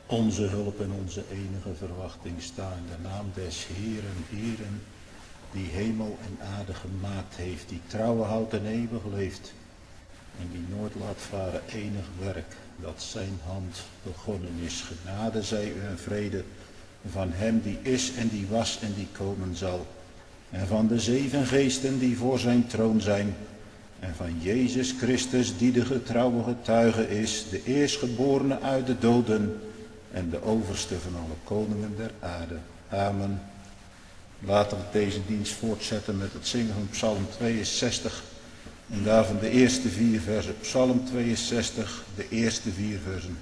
onze hulp en onze enige verwachting staan in de naam des Heeren, die hemel en aarde gemaakt heeft, die trouw houdt en eeuwig leeft, en die nooit laat varen enig werk, dat zijn hand begonnen is. Genade zij u en vrede van hem die is en die was en die komen zal, en van de 7 geesten die voor zijn troon zijn, en van Jezus Christus die de getrouwe getuige is, de eerstgeborene uit de doden en de overste van alle koningen der aarde. Amen. Laten we deze dienst voortzetten met het zingen van Psalm 62 en daarvan de eerste 4 versen. Psalm 62, de eerste 4 versen.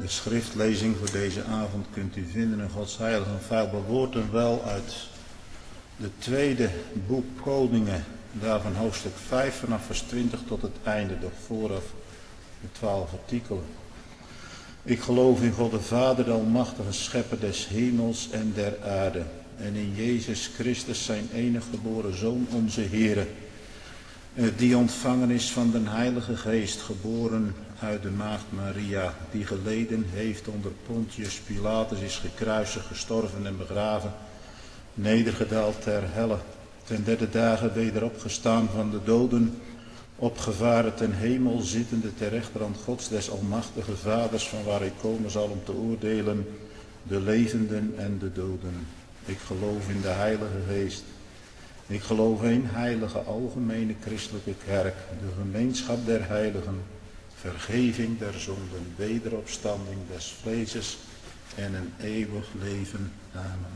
schriftlezing voor deze avond kunt u vinden in Gods heilige Bijbel woorden wel uit de tweede boek Koningen, daarvan hoofdstuk 5 vanaf vers 20 tot het einde, doch vooraf de 12 artikelen. Ik geloof in God de Vader, de almachtige schepper des hemels en der aarde, en in Jezus Christus zijn enige geboren Zoon, onze Heere, die ontvangen is van den Heilige Geest, geboren uit de maagd Maria, die geleden heeft onder Pontius Pilatus, is gekruisigd, gestorven en begraven, nedergedaald ter helle, ten derde dagen weder opgestaan van de doden, opgevaren ten hemel, zittende ter rechterhand Gods des almachtige Vaders, van waar hij komen zal om te oordelen de levenden en de doden. Ik geloof in de Heilige Geest. Ik geloof in heilige algemene christelijke kerk, de gemeenschap der heiligen, vergeving der zonden, wederopstanding des vleeses en een eeuwig leven. Amen.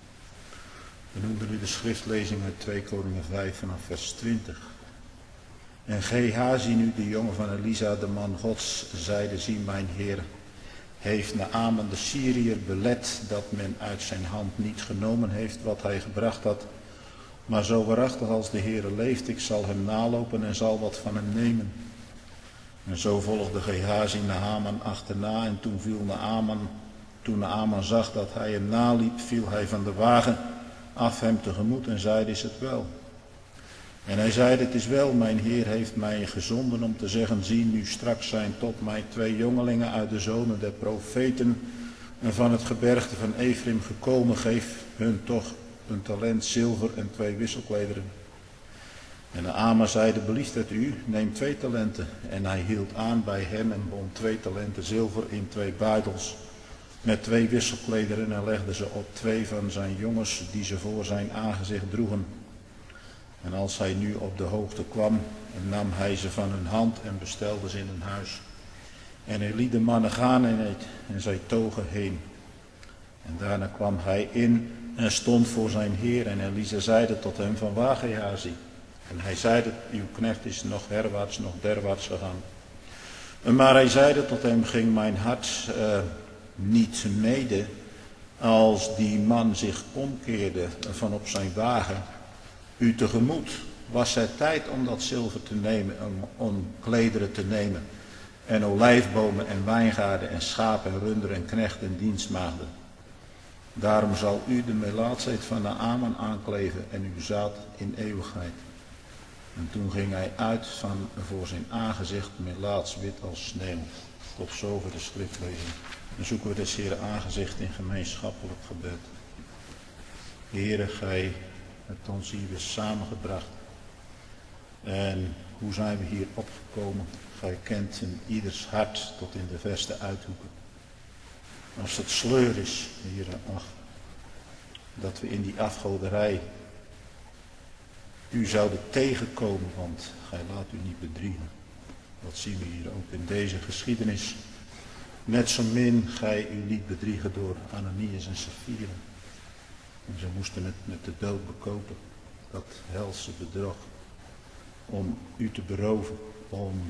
We noemden u de schriftlezing uit 2 Koningen 5 vanaf vers 20. En Gehazi nu, de jongen van Elisa, de man Gods, zeide: zie, mijn Heer heeft Naaman de Syriër belet dat men uit zijn hand niet genomen heeft wat hij gebracht had. Maar zo waarachtig als de Heere leeft, ik zal hem nalopen en zal wat van hem nemen. En zo volgde Gehazi Naaman achterna, en toen Naaman zag dat hij hem naliep, viel hij van de wagen af hem tegemoet en zeide: is het wel? En hij zeide: het is wel, mijn Heer heeft mij gezonden om te zeggen: zie, nu straks zijn tot mij 2 jongelingen uit de zonen der profeten en van het gebergte van Ephraim gekomen, geef hun toch een talent zilver en 2 wisselklederen. En Naaman zeide: belieft het u, neem 2 talenten. En hij hield aan bij hem en bond 2 talenten zilver in 2 buidels met 2 wisselklederen en legde ze op 2 van zijn jongens die ze voor zijn aangezicht droegen. En als hij nu op de hoogte kwam, nam hij ze van hun hand en bestelde ze in een huis. En hij liet de mannen gaan en zij togen heen. En daarna kwam hij in en stond voor zijn heer. En Elisa zeide tot hem: van waar, Gehazi? En hij zeide: uw knecht is nog herwaarts, nog derwaarts gegaan. Maar hij zeide tot hem: ging mijn hart niet mede als die man zich omkeerde van op zijn wagen u tegemoet? Was het tijd om dat zilver te nemen, om klederen te nemen, en olijfbomen en wijngaarden en schapen en runderen en knechten en dienstmaagden? Daarom zal u de melaatsheid van Naaman aankleven en uw zaad in eeuwigheid. En toen ging hij uit van voor zijn aangezicht melaats wit als sneeuw. Tot zover de schriftlezing. Dan zoeken we des Heeren aangezicht in gemeenschappelijk gebed. Heere, gij hebt ons hier weer samengebracht. En hoe zijn we hier opgekomen? Gij kent in ieders hart tot in de verste uithoeken. Als het sleur is, Heere, ach, dat we in die afgoderij u zouden tegenkomen, want gij laat u niet bedriegen. Dat zien we hier ook in deze geschiedenis. Net zo min gij u liet bedriegen door Ananias en Sapphira. En ze moesten het met de dood bekopen, dat helse bedrog, om u te beroven, om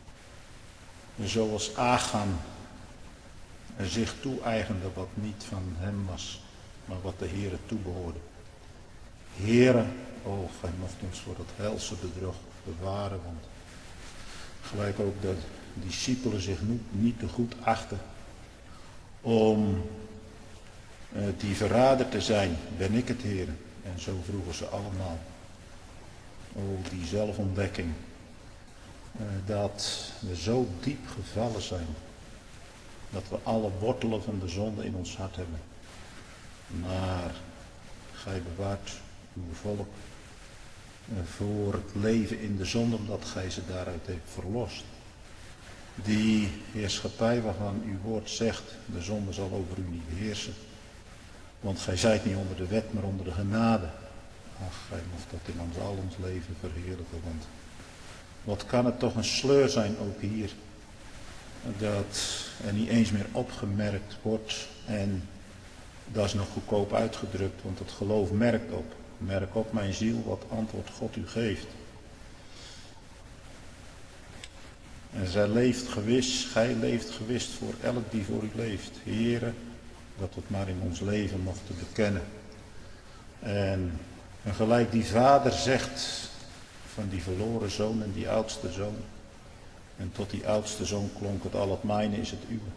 zoals Achan zich toe-eigende wat niet van hem was, maar wat de Heere toebehoorde. Heere, o, gij mocht ons voor dat helse bedrog bewaren, want gelijk ook de discipelen zich niet te goed achten om die verrader te zijn, ben ik het, Heere. En zo vroegen ze allemaal. O, die zelfontdekking, dat we zo diep gevallen zijn, dat we alle wortelen van de zonde in ons hart hebben. Maar gij bewaart uw volk voor het leven in de zonde, omdat gij ze daaruit heeft verlost. Die heerschappij waarvan uw woord zegt: de zonde zal over u niet beheersen. Want gij zijt niet onder de wet, maar onder de genade. Ach, gij mocht dat in al ons leven verheerlijken. Want wat kan het toch een sleur zijn, ook hier, dat er niet eens meer opgemerkt wordt. En dat is nog goedkoop uitgedrukt, want het geloof merkt op. Merk op, mijn ziel, wat antwoord God u geeft. En zij leeft gewis, gij leeft gewis voor elk die voor u leeft. Heere, dat we het maar in ons leven mochten bekennen. En gelijk die vader zegt van die verloren zoon en die oudste zoon. En tot die oudste zoon klonk het: al het mijne is het uwe.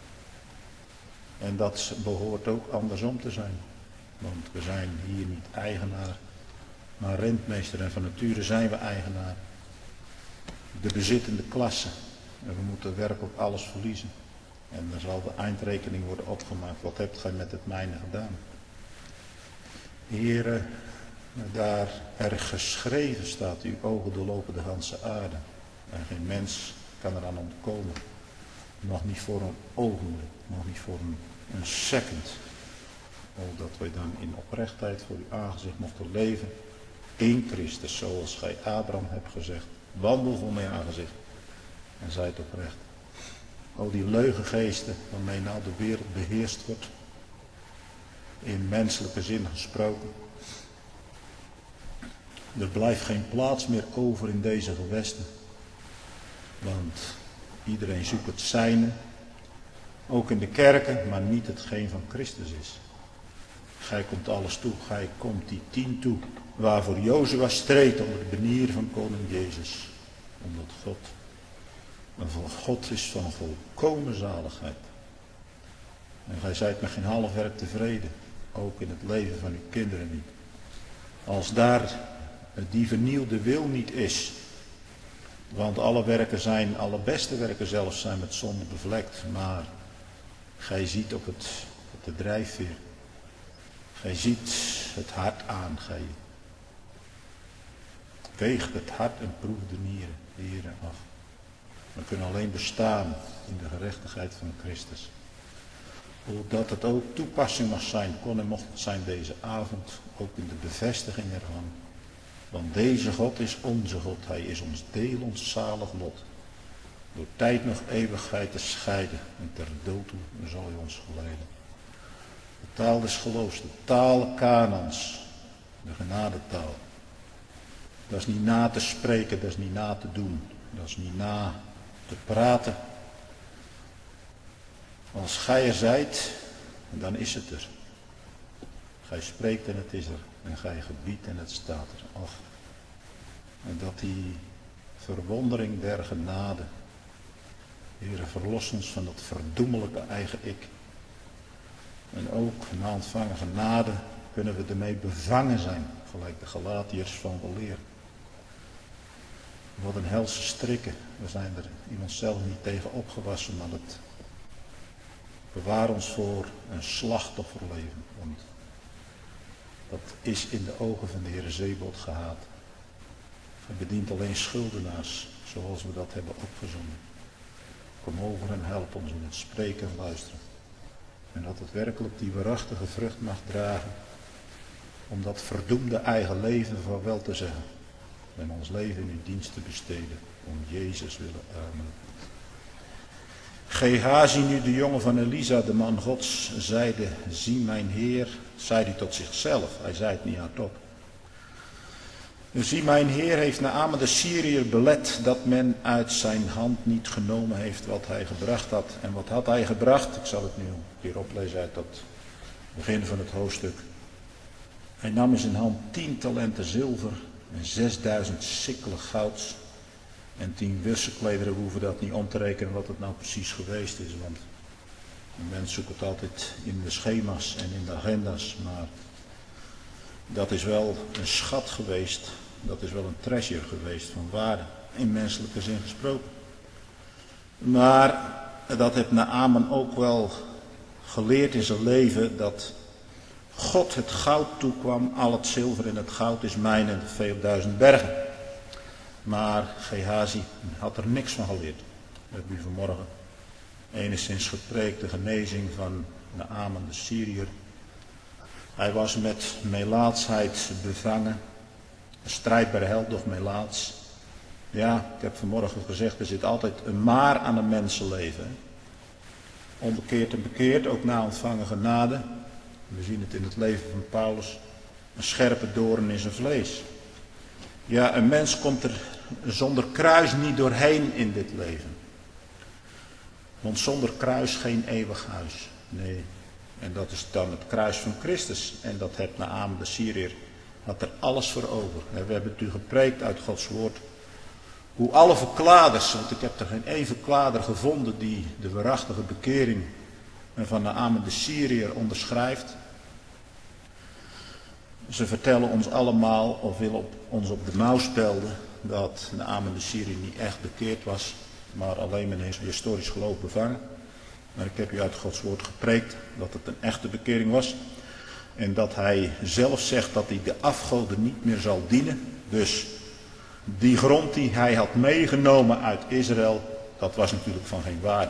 En dat behoort ook andersom te zijn. Want we zijn hier niet eigenaar, maar rentmeester. En van nature zijn we eigenaar. De bezittende klasse. En we moeten werkelijk alles verliezen. En dan zal de eindrekening worden opgemaakt. Wat hebt gij met het mijne gedaan? Heere, daar er geschreven staat, uw ogen doorlopen de ganse aarde. En geen mens kan eraan ontkomen. Nog niet voor een ogenblik, nog niet voor een second. Dat wij dan in oprechtheid voor uw aangezicht mochten leven. In Christus, zoals gij Abraham hebt gezegd. Wandel voor mijn aangezicht. En zijt oprecht. Al die leugengeesten waarmee nou de wereld beheerst wordt. In menselijke zin gesproken. Er blijft geen plaats meer over in deze gewesten. Want iedereen zoekt het zijne. Ook in de kerken, maar niet hetgeen van Christus is. Gij komt alles toe, gij komt die 10 toe. Waarvoor Jozua streed onder de banier van koning Jezus. Omdat God een God is van volkomen zaligheid. En gij zijt met geen half werk tevreden. Ook in het leven van uw kinderen niet. Als daar die vernieuwde wil niet is. Want alle werken zijn, alle beste werken zelfs zijn met zonde bevlekt. Maar gij ziet op de drijfveer. Gij ziet het hart aan. Gij weegt het hart en proeft de nieren. Heren, ach. We kunnen alleen bestaan in de gerechtigheid van Christus. Hoewel het ook toepassing mag zijn, kon en mocht het zijn deze avond, ook in de bevestiging ervan. Want deze God is onze God, hij is ons deel, ons zalig lot. Door tijd nog eeuwigheid te scheiden en ter dood toe zal hij ons geleiden. De taal des geloofs, de taal Kanaans, de genadetaal. Dat is niet na te spreken, dat is niet na te doen, dat is niet na te praten. Als gij er zijt, dan is het er. Gij spreekt en het is er. En gij gebiedt en het staat er. Ach, en dat die verwondering der genade. Heere, verlos ons van dat verdoemelijke eigen ik. En ook na ontvangen genade kunnen we ermee bevangen zijn. Gelijk de Galatiërs van weleer. Wat een helse strikken. We zijn er in onszelf niet tegen opgewassen, maar het bewaar ons voor een slachtofferleven. Want dat is in de ogen van de Heere Zeebod gehaat. Hij bedient alleen schuldenaars, zoals we dat hebben opgezongen. Kom over en help ons in het spreken en luisteren. En dat het werkelijk die waarachtige vrucht mag dragen. Om dat verdoemde eigen leven vaarwel te zeggen. En ons leven in uw dienst te besteden. Om Jezus willen. Amen. Gehazi, nu de jongen van Elisa, de man Gods, zeide: zie mijn Heer, zei hij tot zichzelf, hij zei het niet hardop. Zie mijn Heer heeft Naaman de Syriër belet dat men uit zijn hand niet genomen heeft wat hij gebracht had. En wat had hij gebracht? Ik zal het nu een keer oplezen uit dat begin van het hoofdstuk. Hij nam in zijn hand 10 talenten zilver en 6000 sikkelen gouds. En 10 wisselklederen, we hoeven dat niet om te rekenen wat het nou precies geweest is. Want een mens zoekt het altijd in de schema's en in de agenda's. Maar dat is wel een schat geweest. Dat is wel een treasure geweest van waarde. In menselijke zin gesproken. Maar dat heeft Naaman ook wel geleerd in zijn leven. Dat God het goud toekwam. Al het zilver en het goud is mijn en veel 1000 bergen. Maar Gehazi had er niks van geleerd. Dat heb u vanmorgen enigszins gepreekt, de genezing van Naaman de Syriër. Hij was met melaatsheid bevangen. Een strijdbare held of melaats. Ja, ik heb vanmorgen gezegd, er zit altijd een maar aan een mensenleven. Onbekeerd en bekeerd, ook na ontvangen genade. We zien het in het leven van Paulus. Een scherpe doorn in zijn vlees. Ja, een mens komt er zonder kruis niet doorheen in dit leven. Want zonder kruis geen eeuwig huis. Nee. En dat is dan het kruis van Christus. En dat heeft Naaman de Syriër, had er alles voor over. We hebben het u gepreekt uit Gods woord. Hoe alle verkladers, want ik heb er geen één verklader gevonden die de waarachtige bekering van Naaman de Syriër onderschrijft. Ze vertellen ons allemaal, of willen ons op de mouw spelden, dat Naaman de Syriër niet echt bekeerd was, maar alleen met een historisch geloof bevangen. Maar ik heb u uit Gods woord gepreekt dat het een echte bekering was. En dat hij zelf zegt dat hij de afgoden niet meer zal dienen. Dus die grond die hij had meegenomen uit Israël, dat was natuurlijk van geen waarde.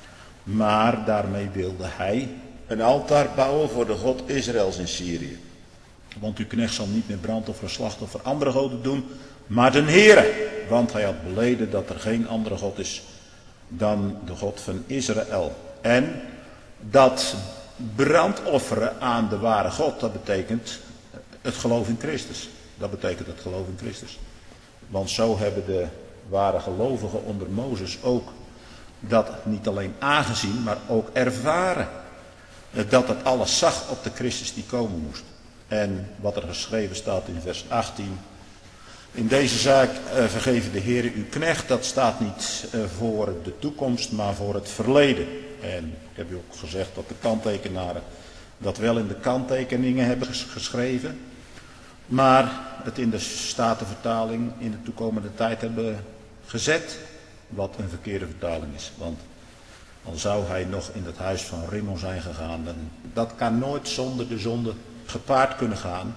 Maar daarmee wilde hij een altaar bouwen voor de God Israëls in Syrië. Want uw knecht zal niet meer brandoffer, slachtoffer, andere goden doen, maar de Heere. Want hij had beleden dat er geen andere God is dan de God van Israël. En dat brandofferen aan de ware God, dat betekent het geloof in Christus. Dat betekent het geloof in Christus. Want zo hebben de ware gelovigen onder Mozes ook dat niet alleen aangezien, maar ook ervaren. Dat het alles zag op de Christus die komen moest. En wat er geschreven staat in vers 18. In deze zaak vergeven de Heere uw knecht. Dat staat niet voor de toekomst, maar voor het verleden. En ik heb u ook gezegd dat de kanttekenaren dat wel in de kanttekeningen hebben geschreven. Maar het in de Statenvertaling in de toekomende tijd hebben gezet. Wat een verkeerde vertaling is. Want al zou hij nog in het huis van Rimmon zijn gegaan. Dat kan nooit zonder de zonde gepaard kunnen gaan.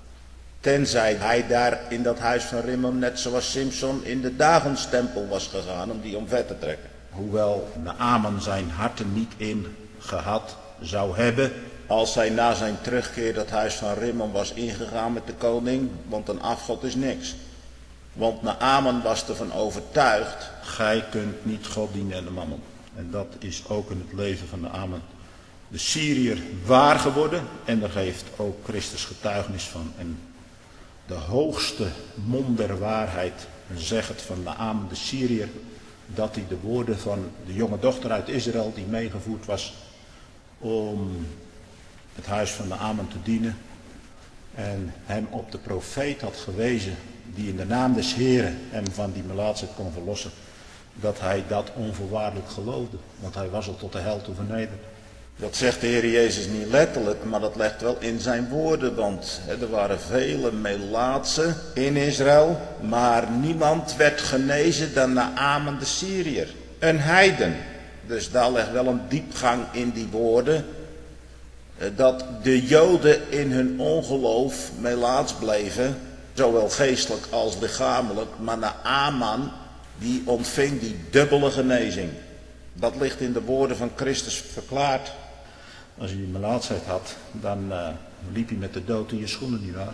Tenzij hij daar in dat huis van Rimmon net zoals Simson in de Dagonstempel was gegaan om die omver te trekken. Hoewel Naaman zijn hart er niet in gehad zou hebben als hij na zijn terugkeer dat huis van Rimmon was ingegaan met de koning. Want een afgod is niks. Want Naaman was ervan overtuigd, gij kunt niet God dienen en de mammon. En dat is ook in het leven van Naaman de Syriër waar geworden. En daar geeft ook Christus getuigenis van. En de hoogste mond der waarheid zegt het van Naaman de Syriër, dat hij de woorden van de jonge dochter uit Israël die meegevoerd was om het huis van Naaman te dienen en hem op de profeet had gewezen die in de naam des Heren hem van die melaatsheid kon verlossen, dat hij dat onvoorwaardelijk geloofde, want hij was al tot de hel toe vernederd. Dat zegt de Heer Jezus niet letterlijk, maar dat legt wel in zijn woorden, want er waren vele melaatsen in Israël, maar niemand werd genezen dan Naaman de Syriër, een heiden. Dus daar ligt wel een diepgang in die woorden, dat de Joden in hun ongeloof melaats bleven, zowel geestelijk als lichamelijk, maar Naaman die ontving die dubbele genezing. Dat ligt in de woorden van Christus verklaard. Als je die melaatsheid had, dan liep je met de dood in je schoenen, nietwaar?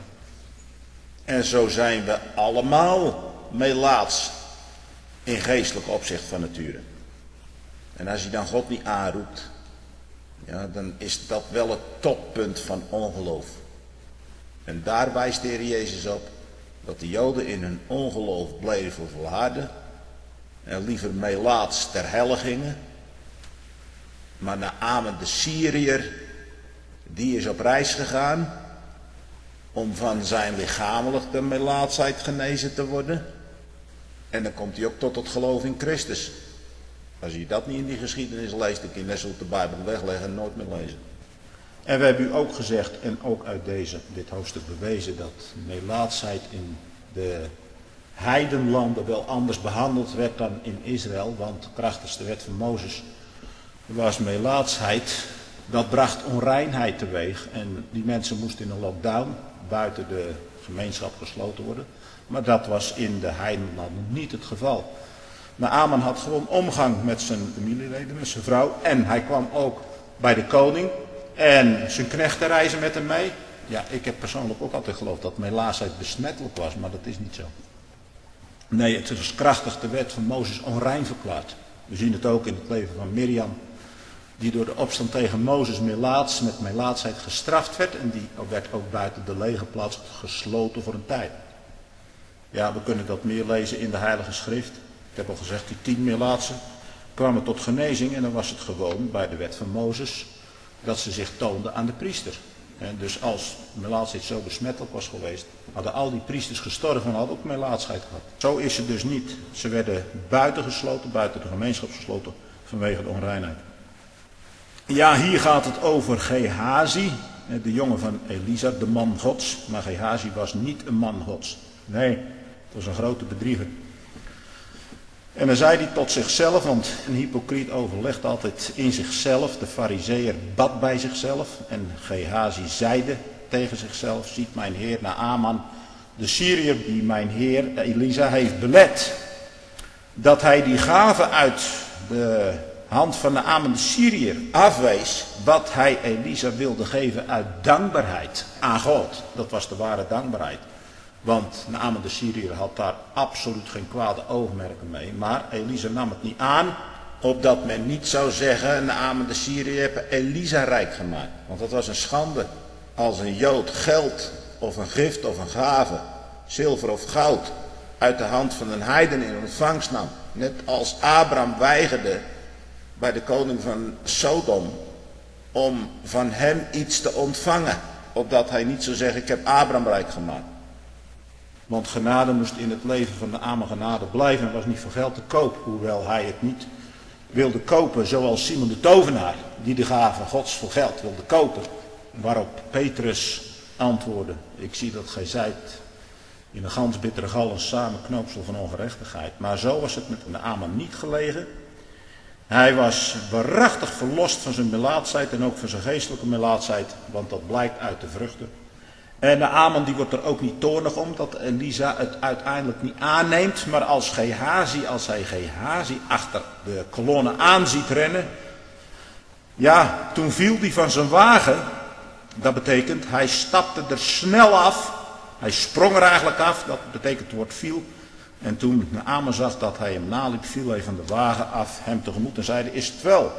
En zo zijn we allemaal melaats in geestelijk opzicht van nature. En als je dan God niet aanroept, ja, dan is dat wel het toppunt van ongeloof. En daar wijst de Heer Jezus op dat de Joden in hun ongeloof bleven volharden en liever melaats ter helle gingen. Maar Naaman de Syriër, die is op reis gegaan om van zijn lichamelijke melaatsheid genezen te worden. En dan komt hij ook tot het geloof in Christus. Als je dat niet in die geschiedenis leest, dan kun je net zo de Bijbel wegleggen en nooit meer lezen. En we hebben u ook gezegd, en ook uit dit hoofdstuk bewezen, dat melaatsheid in de heidenlanden wel anders behandeld werd dan in Israël. Want krachtens de wet van Mozes was melaatsheid, dat bracht onreinheid teweeg. En die mensen moesten in een lockdown buiten de gemeenschap gesloten worden. Maar dat was in de heidenlanden niet het geval. Naaman had gewoon omgang met zijn familieleden, met zijn vrouw. En hij kwam ook bij de koning. En zijn knechten reizen met hem mee. Ja, ik heb persoonlijk ook altijd geloofd dat melaatsheid besmettelijk was, maar dat is niet zo. Nee, het is krachtig de wet van Mozes onrein verklaard. We zien het ook in het leven van Mirjam, die door de opstand tegen Mozes met melaatsheid gestraft werd. En die werd ook buiten de legerplaats gesloten voor een tijd. Ja, we kunnen dat meer lezen in de Heilige Schrift. Ik heb al gezegd, die 10 melaatsen kwamen tot genezing en dan was het gewoon bij de wet van Mozes dat ze zich toonden aan de priester. En dus als melaatsheid zo besmettelijk was geweest, hadden al die priesters gestorven en hadden ook melaatsheid gehad. Zo is het dus niet. Ze werden buitengesloten, buiten de gemeenschap gesloten vanwege de onreinheid. Ja, hier gaat het over Gehazi, de jongen van Elisa, de man Gods. Maar Gehazi was niet een man Gods. Nee, het was een grote bedrieger. En dan zei hij tot zichzelf, want een hypocriet overlegt altijd in zichzelf. De farizeeër bad bij zichzelf. En Gehazi zeide tegen zichzelf, ziet mijn heer Naaman, de Syriër die mijn heer Elisa heeft belet, dat hij die gave uit de hand van Naaman de Syriër afwees, wat hij Elisa wilde geven uit dankbaarheid aan God. Dat was de ware dankbaarheid. Want Naaman de Syriër had daar absoluut geen kwade oogmerken mee. Maar Elisa nam het niet aan, opdat men niet zou zeggen, Naaman de Syriër heeft Elisa rijk gemaakt. Want dat was een schande als een Jood geld of een gift of een gave, zilver of goud, uit de hand van een heiden in ontvangst nam. Net als Abraham weigerde bij de koning van Sodom om van hem iets te ontvangen. Opdat hij niet zou zeggen, ik heb Abraham rijk gemaakt. Want genade moest in het leven van Naaman genade blijven en was niet voor geld te koop. Hoewel hij het niet wilde kopen zoals Simon de tovenaar, die de gave Gods voor geld wilde kopen. Waarop Petrus antwoordde, ik zie dat gij zijt in een gans bittere gal een samenknoopsel van ongerechtigheid. Maar zo was het met Naaman niet gelegen. Hij was waarachtig verlost van zijn melaatsheid en ook van zijn geestelijke melaatsheid, want dat blijkt uit de vruchten. En Naaman die wordt er ook niet toornig om dat Elisa het uiteindelijk niet aanneemt. Maar als hij Gehazi achter de kolonne aan ziet rennen. Ja, toen viel hij van zijn wagen. Dat betekent, hij stapte er snel af. Hij sprong er eigenlijk af, dat betekent het woord viel. En toen Naaman zag dat hij hem naliep, viel hij van de wagen af hem tegemoet en zeide, is het wel?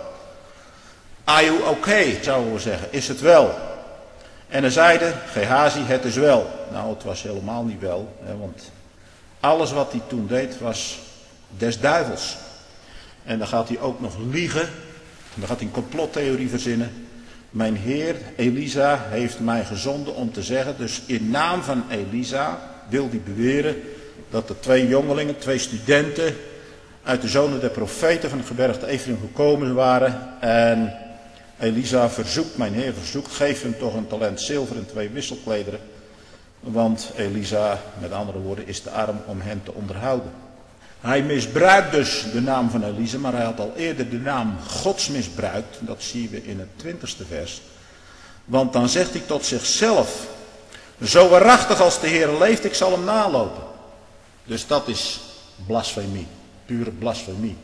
Are you okay, zouden we zeggen, is het wel? En hij zeide, Gehazi, het is wel. Nou, het was helemaal niet wel, hè, want alles wat hij toen deed was des duivels. En dan gaat hij ook nog liegen, en dan gaat hij een complottheorie verzinnen. Mijn heer Elisa heeft mij gezonden om te zeggen, dus in naam van Elisa wil hij beweren dat er 2 jongelingen, 2 studenten uit de zonen der profeten van het gebergte Ephraim gekomen waren. En Elisa verzoekt, mijn heer verzoekt, geef hem toch een talent zilver en 2 wisselklederen. Want Elisa, met andere woorden, is te arm om hen te onderhouden. Hij misbruikt dus de naam van Elisa, maar hij had al eerder de naam Gods misbruikt. Dat zien we in het 20e vers. Want dan zegt hij tot zichzelf, zo waarachtig als de Heer leeft, ik zal hem nalopen. Dus dat is blasfemie, pure blasfemie.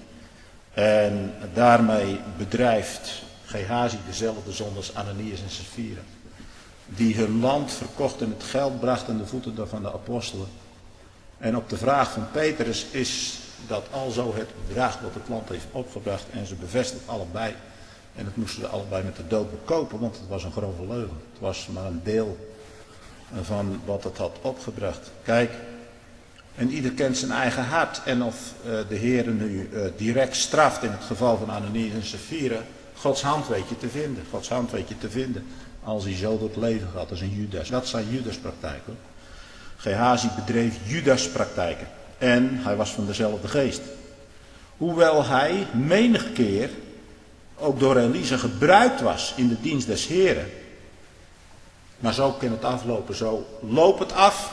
En daarmee bedrijft Gehazi dezelfde zonde als Ananias en Sapphira. Die hun land verkochten en het geld brachten aan de voeten van de apostelen. En op de vraag van Petrus is dat alzo het bedrag wat het land heeft opgebracht. En ze bevestigen allebei. En het moesten ze allebei met de dood bekopen, want het was een grove leugen. Het was maar een deel van wat het had opgebracht. Kijk, en ieder kent zijn eigen hart. En of de Heer nu direct straft in het geval van Ananias en Sapphira, Gods hand weet je te vinden. Gods hand weet je te vinden als hij zo door het leven gaat als een Judas. Dat zijn Judas praktijken. Gehazi bedreef Judas praktijken. En hij was van dezelfde geest. Hoewel hij menig keer ook door Elisa gebruikt was in de dienst des Heren. Maar zo kan het aflopen. Zo loopt het af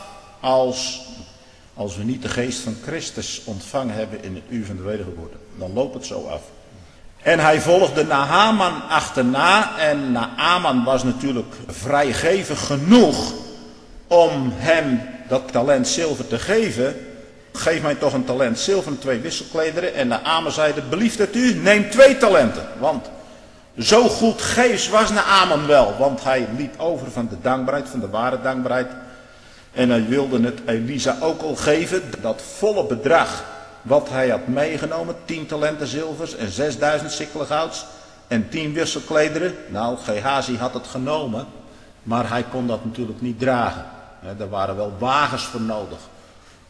als we niet de geest van Christus ontvangen hebben in het uur van de wedergeboorte. Dan loopt het zo af. En hij volgde Naaman achterna. En Naaman was natuurlijk vrijgevig genoeg om hem dat talent zilver te geven. Geef mij toch een talent zilver en 2 wisselklederen. En Naaman zeide, belieft het u, neem 2 talenten. Want zo goed geefs was Naaman wel. Want hij liep over van de dankbaarheid, van de ware dankbaarheid. En hij wilde het Elisa ook al geven, dat volle bedrag wat hij had meegenomen. 10 talenten zilvers en 6000 sikkelen gouds en 10 wisselklederen. Nou, Gehazi had het genomen, maar hij kon dat natuurlijk niet dragen. Er waren wel wagens voor nodig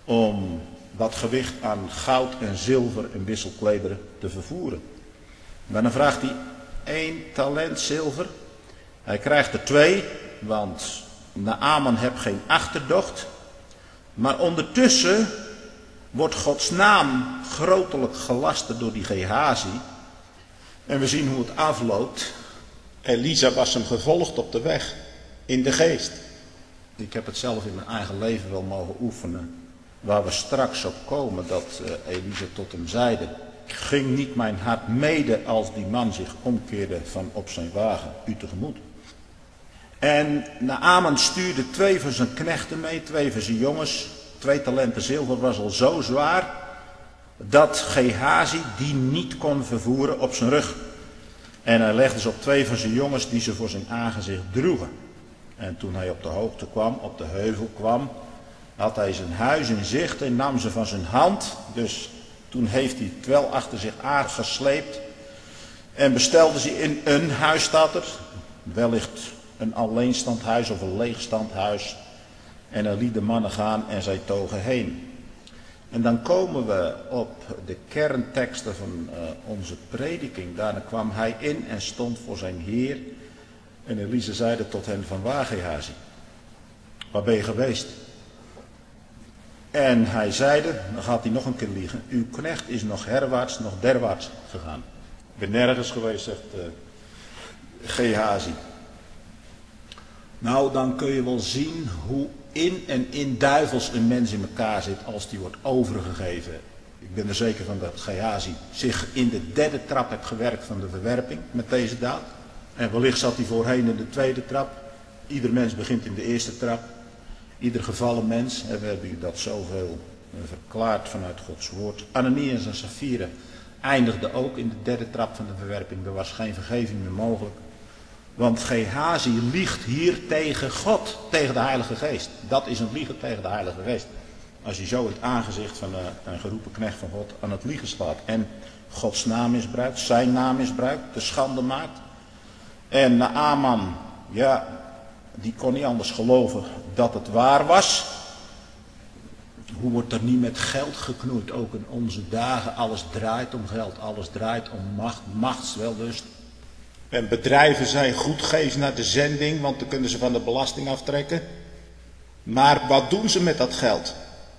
om wat gewicht aan goud en zilver en wisselklederen te vervoeren. Maar dan vraagt hij 1 talent zilver. Hij krijgt er 2, want Naaman heeft geen achterdocht. Maar ondertussen wordt Gods naam grotelijk gelasterd door die Gehazi. En we zien hoe het afloopt. Elisa was hem gevolgd op de weg, in de geest. Ik heb het zelf in mijn eigen leven wel mogen oefenen. Waar we straks op komen, dat Elisa tot hem zeide: ging niet mijn hart mede als die man zich omkeerde van op zijn wagen u tegemoet. En Naaman stuurde 2 van zijn knechten mee, 2 van zijn jongens. 2 talenten zilver was al zo zwaar dat Gehazi die niet kon vervoeren op zijn rug. En hij legde ze op 2 van zijn jongens die ze voor zijn aangezicht droegen. En toen hij op de hoogte kwam, op de heuvel kwam, had hij zijn huis in zicht en nam ze van zijn hand. Dus toen heeft hij het wel achter zich aangesleept en bestelde ze in een huis, staat er. Wellicht een alleenstandhuis of een leegstandhuis. En hij liet de mannen gaan en zij togen heen. En dan komen we op de kernteksten van onze prediking. Daarna kwam hij in en stond voor zijn Heer. En Elisa zeide tot hen: van waar, Gehazi? Waar ben je geweest? En hij zeide, dan gaat hij nog een keer liegen: uw knecht is nog herwaarts, nog derwaarts gegaan. Ik ben nergens geweest, zegt Gehazi. Nou, dan kun je wel zien hoe in duivels een mens in elkaar zit als die wordt overgegeven. Ik ben er zeker van dat Gehazi zich in de 3e trap heeft gewerkt van de verwerping met deze daad. En wellicht zat hij voorheen in de 2e trap. Ieder mens begint in de 1e trap. Ieder gevallen mens. En we hebben u dat zoveel verklaard vanuit Gods woord. Ananias en Safira eindigde ook in de 3e trap van de verwerping. Er was geen vergeving meer mogelijk. Want Gehazi liegt hier tegen God, tegen de Heilige Geest. Dat is een liegen tegen de Heilige Geest. Als je zo het aangezicht van een geroepen knecht van God aan het liegen slaat. En Gods naam misbruikt, zijn naam misbruikt, de schande maakt. En Naaman, ja, die kon niet anders geloven dat het waar was. Hoe wordt er niet met geld geknoeid? Ook in onze dagen, alles draait om geld, alles draait om macht, machtswellust. En bedrijven zijn goedgeefs naar de zending, want dan kunnen ze van de belasting aftrekken. Maar wat doen ze met dat geld?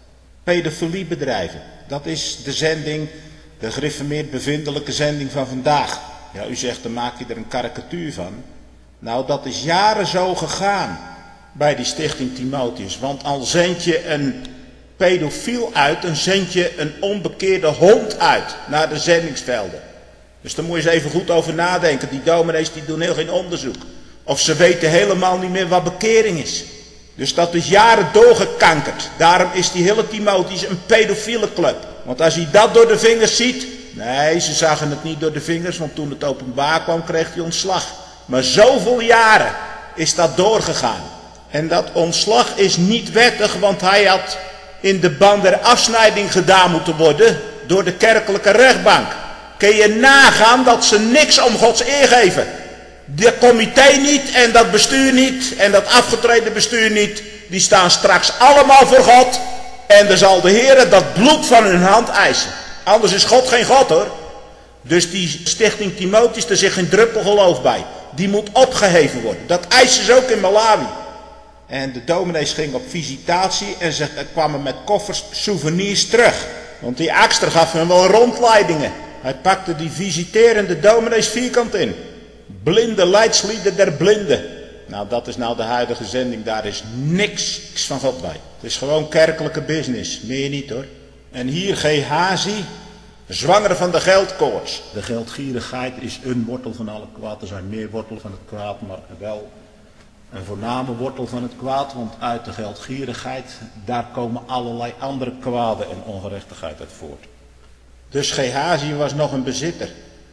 Pedofiliebedrijven, dat is de zending, de gereformeerd bevindelijke zending van vandaag. Ja, u zegt, dan maak je er een karikatuur van. Nou, dat is jaren zo gegaan bij die stichting Timotheus. Want al zend je een pedofiel uit, dan zend je een onbekeerde hond uit naar de zendingsvelden. Dus daar moet je eens even goed over nadenken. Die dominees die doen heel geen onderzoek. Of ze weten helemaal niet meer wat bekering is. Dus dat is jaren doorgekankerd. Daarom is die hele Timotheus een pedofiele club. Want als hij dat door de vingers ziet. Nee, ze zagen het niet door de vingers. Want toen het openbaar kwam kreeg hij ontslag. Maar zoveel jaren is dat doorgegaan. En dat ontslag is niet wettig. Want hij had in de band der afsnijding gedaan moeten worden. Door de kerkelijke rechtbank. Kun je nagaan dat ze niks om Gods eer geven. Dat comité niet en dat bestuur niet en dat afgetreden bestuur niet. Die staan straks allemaal voor God. En dan zal de Heer dat bloed van hun hand eisen. Anders is God geen God hoor. Dus die stichting Timotheus, er zit geen druppel geloof bij. Die moet opgeheven worden. Dat eisen ze ook in Malawi. En de dominees gingen op visitatie en ze kwamen met koffers souvenirs terug. Want die Akster gaf hem wel rondleidingen. Hij pakte die visiterende dominees vierkant in. Blinde leidslieden der blinden. Nou, dat is nou de huidige zending. Daar is niks van God bij. Het is gewoon kerkelijke business. Meer niet hoor. En hier Gehazi, zwanger van de geldkoorts. De geldgierigheid is een wortel van alle kwaad. Er zijn meer wortelen van het kwaad, maar wel een voorname wortel van het kwaad. Want uit de geldgierigheid, daar komen allerlei andere kwaden en ongerechtigheid uit voort. Dus Gehazi was nog een bezitter.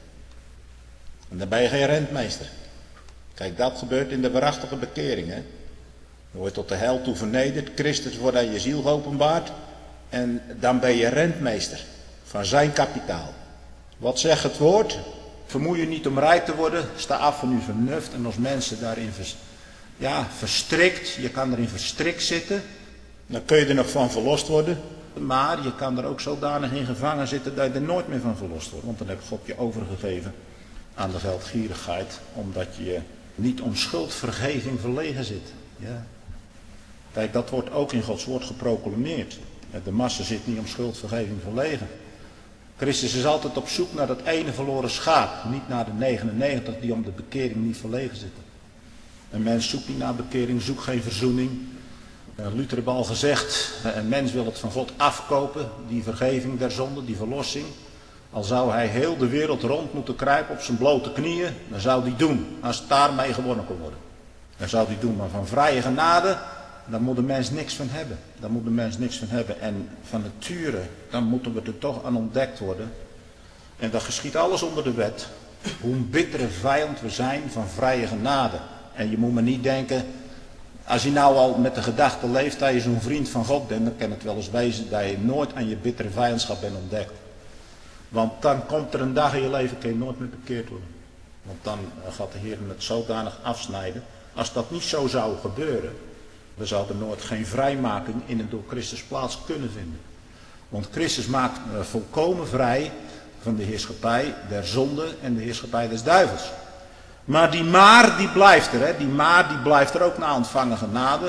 En dan ben je geen rentmeester. Kijk, dat gebeurt in de waarachtige bekering. Hè? Je wordt tot de hel toe vernederd. Christus wordt aan je ziel geopenbaard. En dan ben je rentmeester van zijn kapitaal. Wat zegt het woord? Vermoei je niet om rijk te worden. Sta af van uw vernuft. En als mensen daarin verstrikt. Je kan erin verstrikt zitten. Dan kun je er nog van verlost worden. Maar je kan er ook zodanig in gevangen zitten dat je er nooit meer van verlost wordt. Want dan heeft God je overgegeven aan de geldgierigheid, omdat je niet om schuldvergeving verlegen zit. Ja. Kijk, dat wordt ook in Gods woord geproclameerd. De massa zit niet om schuldvergeving verlegen. Christus is altijd op zoek naar dat ene verloren schaap. Niet naar de 99 die om de bekering niet verlegen zitten. Een mens zoekt niet naar bekering, zoekt geen verzoening. Luther heeft al gezegd, een mens wil het van God afkopen. Die vergeving der zonde, die verlossing. Al zou hij heel de wereld rond moeten kruipen op zijn blote knieën. Dan zou hij doen, als het daarmee gewonnen kon worden. Dan zou hij doen, maar van vrije genade, daar moet de mens niks van hebben. Daar moet de mens niks van hebben. En van nature, dan moeten we er toch aan ontdekt worden. En dat geschiet alles onder de wet. Hoe een bittere vijand we zijn van vrije genade. En je moet maar niet denken, als je nou al met de gedachte leeft dat je zo'n vriend van God bent, dan kan het wel eens wezen dat je nooit aan je bittere vijandschap bent ontdekt. Want dan komt er een dag in je leven, kun je nooit meer bekeerd worden. Want dan gaat de Heer het zodanig afsnijden. Als dat niet zo zou gebeuren, we zouden nooit geen vrijmaking in en door Christus plaats kunnen vinden. Want Christus maakt volkomen vrij van de heerschappij der zonde en de heerschappij des duivels. Maar die blijft er. Hè? Die blijft er ook na ontvangen genade.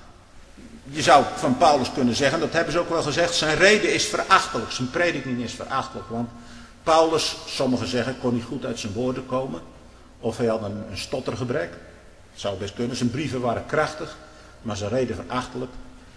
Je zou van Paulus kunnen zeggen, dat hebben ze ook wel gezegd, zijn reden is verachtelijk, zijn prediking is verachtelijk. Want Paulus, sommigen zeggen, kon niet goed uit zijn woorden komen. Of hij had een stottergebrek. Het zou best kunnen, zijn brieven waren krachtig, maar zijn reden verachtelijk.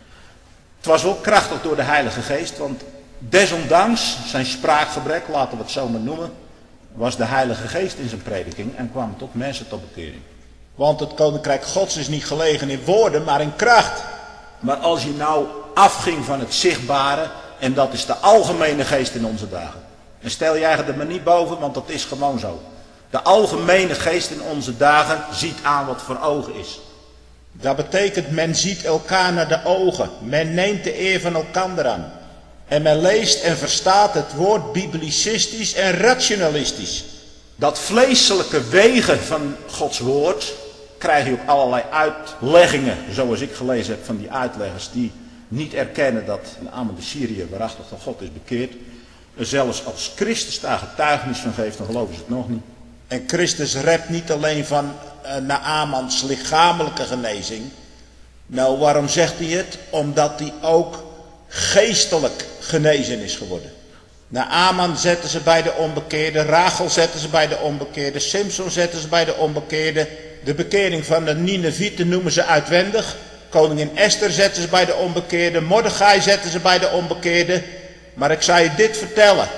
Het was wel krachtig door de Heilige Geest, want desondanks zijn spraakgebrek, laten we het zo maar noemen, was de Heilige Geest in zijn prediking en kwam tot mensen tot bekering. Want het Koninkrijk Gods is niet gelegen in woorden, maar in kracht. Maar als je nou afging van het zichtbare, en dat is de algemene geest in onze dagen. En stel je eigenlijk er maar niet boven, want dat is gewoon zo. De algemene geest in onze dagen ziet aan wat voor ogen is. Dat betekent, men ziet elkaar naar de ogen. Men neemt de eer van elkander aan. En men leest en verstaat het woord biblicistisch en rationalistisch. Dat vleeselijke wegen van Gods woord krijg je ook allerlei uitleggingen. Zoals ik gelezen heb van die uitleggers die niet erkennen dat Naaman de Syriër waarachtig tot God is bekeerd. Zelfs als Christus daar getuigenis van geeft, dan geloven ze het nog niet. En Christus redt niet alleen van Naamans lichamelijke genezing. Nou, waarom zegt hij het? Omdat hij ook geestelijk genezen is geworden. Naaman zetten ze bij de onbekeerde, Rachel zetten ze bij de onbekeerde, Simson zetten ze bij de onbekeerde. De bekering van de Ninevieten noemen ze uitwendig. Koningin Esther zetten ze bij de onbekeerde, Mordechai zetten ze bij de onbekeerde. Maar ik zal je dit vertellen.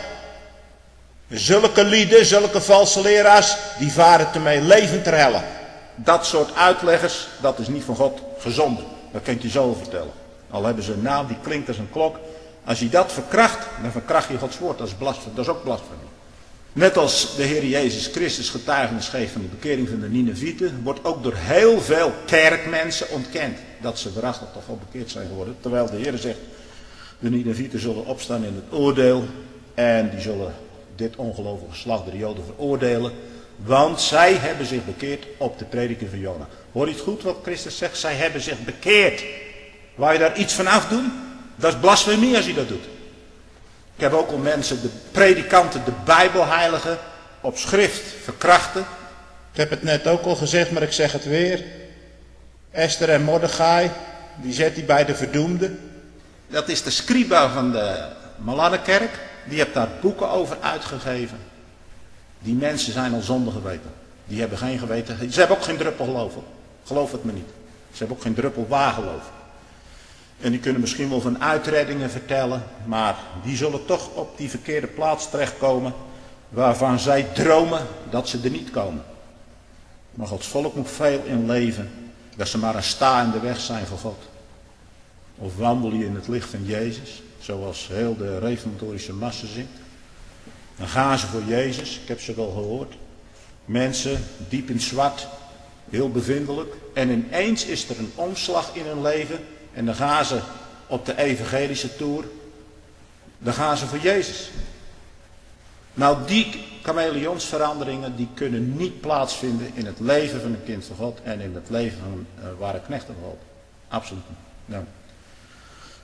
Zulke lieden, zulke valse leraars, die varen ermee levend ter helle. Dat soort uitleggers, dat is niet van God gezonden. Dat kan ik je zo vertellen. Al hebben ze een naam die klinkt als een klok. Als je dat verkracht, dan verkracht je Gods woord. Dat is blasfemie. Dat is ook blasfemie. Net als de Heer Jezus Christus getuigenis geeft van de bekering van de Ninevieten, wordt ook door heel veel kerkmensen ontkend dat ze waarachtig toch al bekeerd zijn geworden. Terwijl de Heer zegt, de Ninevieten zullen opstaan in het oordeel en die zullen dit ongelovige geslacht der Joden veroordelen, want zij hebben zich bekeerd op de prediking van Jona. Hoor je het goed wat Christus zegt? Zij hebben zich bekeerd. Wou je daar iets van afdoen? Dat is blasfemie als je dat doet. Ik heb ook al mensen, de predikanten, de Bijbelheiligen, op schrift verkrachten. Ik heb het net ook al gezegd, maar ik zeg het weer. Esther en Mordechai, die zet hij bij de verdoemden. Dat is de scriba van de Malanenkerk. Die heeft daar boeken over uitgegeven. Die mensen zijn al zonder geweten. Die hebben geen geweten. Ze hebben ook geen druppel geloof. Geloof het me niet. Ze hebben ook geen druppel waargeloof. En die kunnen misschien wel van uitreddingen vertellen. Maar die zullen toch op die verkeerde plaats terechtkomen. Waarvan zij dromen dat ze er niet komen. Maar Gods volk moet veel in leven. Dat ze maar een sta in de weg zijn voor God. Of wandel je in het licht van Jezus. Zoals heel de reformatorische massa zingt. Dan gaan ze voor Jezus. Ik heb ze wel gehoord. Mensen diep in zwart. Heel bevindelijk. En ineens is er een omslag in hun leven. En dan gaan ze op de evangelische toer. Dan gaan ze voor Jezus. Nou, die chameleonsveranderingen die kunnen niet plaatsvinden in het leven van een kind van God. En in het leven van een ware knecht van God. Absoluut niet. Nou.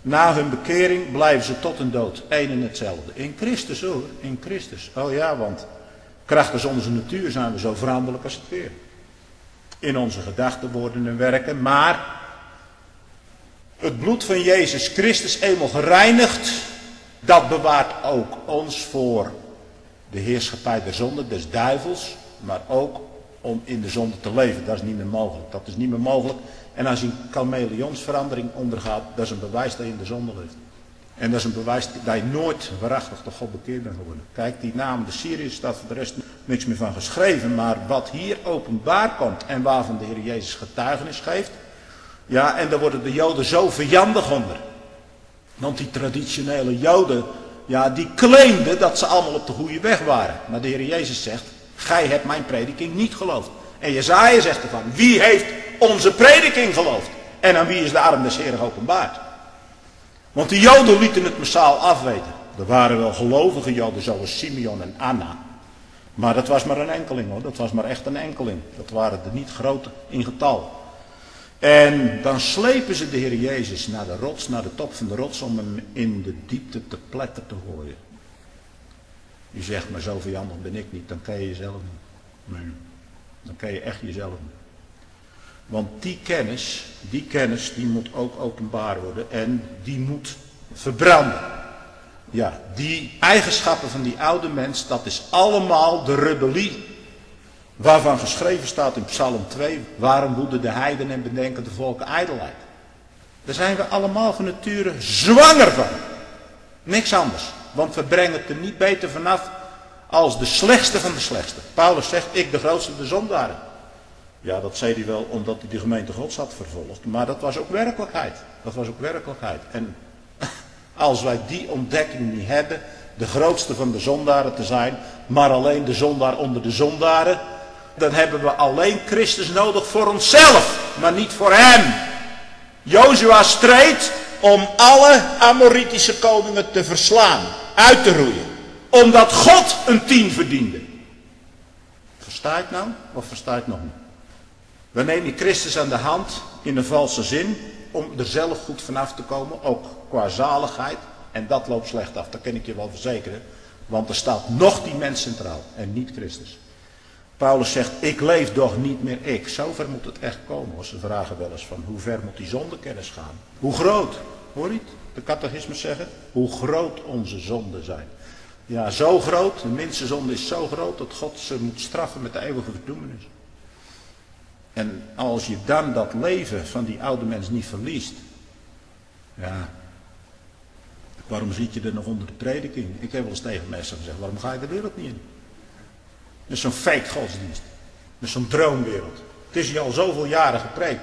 Na hun bekering blijven ze tot hun dood één en hetzelfde. In Christus hoor, in Christus. Oh ja, want krachtens onze natuur zijn we zo veranderlijk als het weer. In onze gedachten, woorden en werken. Maar het bloed van Jezus Christus eenmaal gereinigd, dat bewaart ook ons voor de heerschappij der zonde, des duivels. Maar ook om in de zonde te leven. Dat is niet meer mogelijk. Dat is niet meer mogelijk. En als je een chameleonsverandering ondergaat, dat is een bewijs dat je in de zonde leeft. En dat is een bewijs dat je nooit waarachtig tot God bekeerd bent geworden. Kijk, die naam de Syriërs staat voor de rest niks meer van geschreven. Maar wat hier openbaar komt en waarvan de Heer Jezus getuigenis geeft. Ja, en daar worden de Joden zo vijandig onder. Want die traditionele Joden, ja, die claimden dat ze allemaal op de goede weg waren. Maar de Heer Jezus zegt, gij hebt mijn prediking niet geloofd. En Jesaja zegt ervan, wie heeft onze prediking geloofd? En aan wie is de arm des Heeren geopenbaard? Want de Joden lieten het massaal afweten. Er waren wel gelovige Joden zoals Simeon en Anna. Maar dat was maar een enkeling hoor. Dat was maar echt een enkeling. Dat waren er niet groot in getal. En dan slepen ze de Heer Jezus naar de rots, naar de top van de rots, om hem in de diepte te pletter te gooien. Je zegt, maar zo vijandig ben ik niet, dan ken je jezelf niet. Nee, dan ken je echt jezelf niet. Want die kennis die moet ook openbaar worden en die moet verbranden. Ja, die eigenschappen van die oude mens, dat is allemaal de rebellie. Waarvan geschreven staat in Psalm 2, waarom woeden de heiden en bedenken de volken ijdelheid. Daar zijn we allemaal van nature zwanger van. Niks anders. Want we brengen het er niet beter vanaf als de slechtste van de slechtste. Paulus zegt, ik de grootste de zondaren. Ja, dat zei hij wel omdat hij de gemeente Gods had vervolgd. Maar dat was ook werkelijkheid. Dat was ook werkelijkheid. En als wij die ontdekking niet hebben, de grootste van de zondaren te zijn, maar alleen de zondaar onder de zondaren, dan hebben we alleen Christus nodig voor onszelf, maar niet voor hem. Jozua streed om alle Amoritische koningen te verslaan, uit te roeien. Omdat God een 10 verdiende. Versta je het nou? Of versta je het nog niet? We nemen Christus aan de hand in een valse zin om er zelf goed vanaf te komen, ook qua zaligheid. En dat loopt slecht af, dat kan ik je wel verzekeren. Want er staat nog die mens centraal en niet Christus. Paulus zegt, ik leef doch niet meer ik. Zo ver moet het echt komen. Ze vragen wel eens van, hoe ver moet die zondekennis gaan? Hoe groot? Hoor je het? De catechismus zeggen, hoe groot onze zonden zijn. Ja, zo groot, de minste zonde is zo groot dat God ze moet straffen met de eeuwige verdoemenis. En als je dan dat leven van die oude mens niet verliest, ja, waarom zit je er nog onder de prediking? Ik heb wel eens tegen mensen gezegd, waarom ga je de wereld niet in? Dat is zo'n fake godsdienst. Dat is zo'n droomwereld. Het is je al zoveel jaren gepreekt.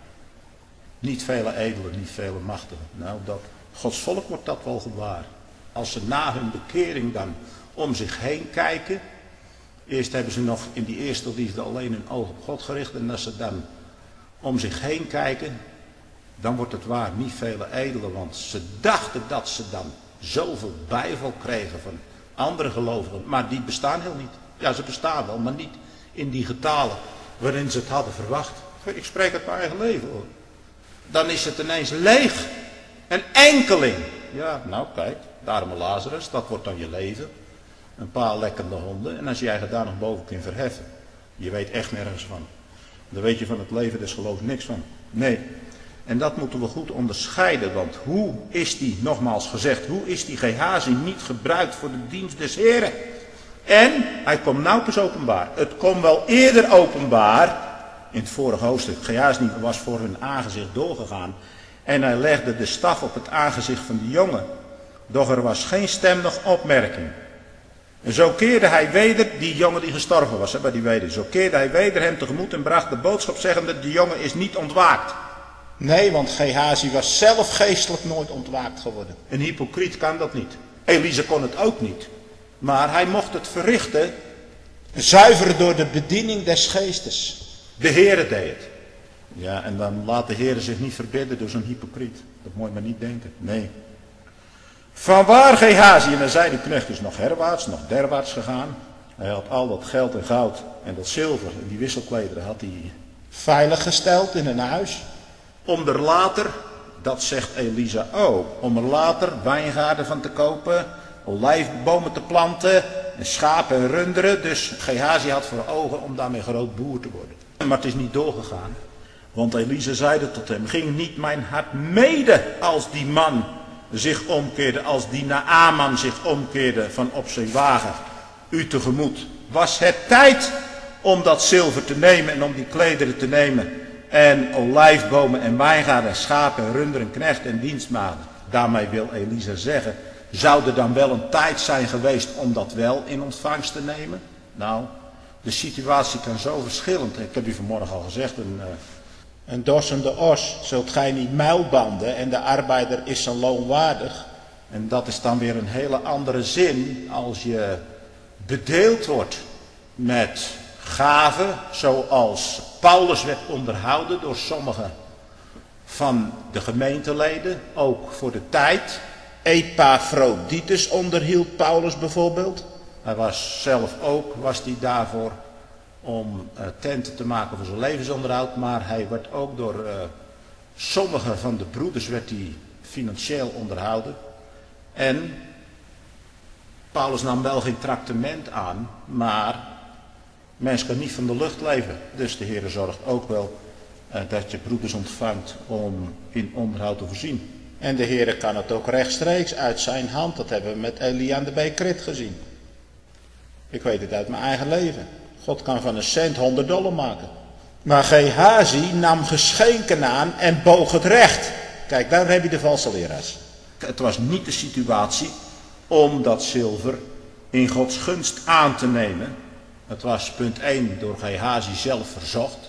Niet vele edelen, niet vele machtigen. Nou, Gods volk wordt dat wel gewaar. Als ze na hun bekering dan om zich heen kijken. Eerst hebben ze nog in die eerste liefde alleen hun oog op God gericht. En als ze dan om zich heen kijken, dan wordt het waar. Niet vele edelen, want ze dachten dat ze dan zoveel bijval kregen van andere gelovigen. Maar die bestaan heel niet. Ja, ze bestaan wel, maar niet in die getalen waarin ze het hadden verwacht. Ik spreek uit mijn eigen leven hoor. Dan is het ineens leeg. Een enkeling. Ja, nou kijk, de arme Lazarus, dat wordt dan je leven. Een paar lekkende honden. En als jij je daar nog boven kunt verheffen. Je weet echt nergens van. Dan weet je van het leven des geloofs niks van. Nee. En dat moeten we goed onderscheiden. Want hoe is die, nogmaals gezegd, hoe is die Gehazi niet gebruikt voor de dienst des Heren? En hij komt nou pas openbaar. Het komt wel eerder openbaar. In het vorige hoofdstuk. Gehazi was voor hun aangezicht doorgegaan. En hij legde de staf op het aangezicht van de jongen. Doch er was geen stem noch opmerking. En zo keerde hij weder, die jongen die gestorven was, bij die weder. Zo keerde hij weder hem tegemoet en bracht de boodschap zeggende, de jongen is niet ontwaakt. Nee, want Gehazi was zelf geestelijk nooit ontwaakt geworden. Een hypocriet kan dat niet. Elise kon het ook niet. Maar hij mocht het verrichten, zuiver door de bediening des geestes. De Heere deed het. Ja, en dan laat de Heere zich niet verbidden door zo'n hypocriet. Dat moet je maar niet denken. Nee. Vanwaar Gehazi? En dan zei de knecht is nog herwaarts, nog derwaarts gegaan. Hij had al dat geld en goud en dat zilver en die wisselklederen had hij veilig gesteld in een huis. Om er later Dat zegt Elisa ook. Om er later wijngaarden van te kopen, olijfbomen te planten, en schapen en runderen. Dus Gehazi had voor ogen om daarmee groot boer te worden. Maar het is niet doorgegaan. Want Elisa zeide tot hem, ging niet mijn hart mede als die man zich omkeerde, als die Naaman zich omkeerde van op zijn wagen, u tegemoet. Was het tijd om dat zilver te nemen en om die klederen te nemen en olijfbomen en wijngaarden, schapen en runderen, knechten en dienstmaagden. Daarmee wil Elisa zeggen, zou er dan wel een tijd zijn geweest om dat wel in ontvangst te nemen? Nou, de situatie kan zo verschillend. Ik heb u vanmorgen al gezegd, een dorsende os zult gij niet muilbanden en de arbeider is zijn loon waardig. En dat is dan weer een hele andere zin als je bedeeld wordt met gaven, zoals Paulus werd onderhouden door sommigen van de gemeenteleden, ook voor de tijd. Epaphroditus onderhield Paulus bijvoorbeeld. Hij was zelf ook, daarvoor om tenten te maken voor zijn levensonderhoud, maar hij werd ook door sommige van de broeders werd hij financieel onderhouden. En Paulus nam wel geen traktement aan, maar mens kan niet van de lucht leven. Dus de Heer zorgt ook wel dat je broeders ontvangt om in onderhoud te voorzien. En de Heer kan het ook rechtstreeks uit zijn hand. Dat hebben we met Elia aan de Beekrit gezien. Ik weet het uit mijn eigen leven. God kan van een cent $100 maken. Maar Gehazi nam geschenken aan en boog het recht. Kijk, daar heb je de valse leraars. Het was niet de situatie om dat zilver in Gods gunst aan te nemen. Het was punt 1 door Gehazi zelf verzocht.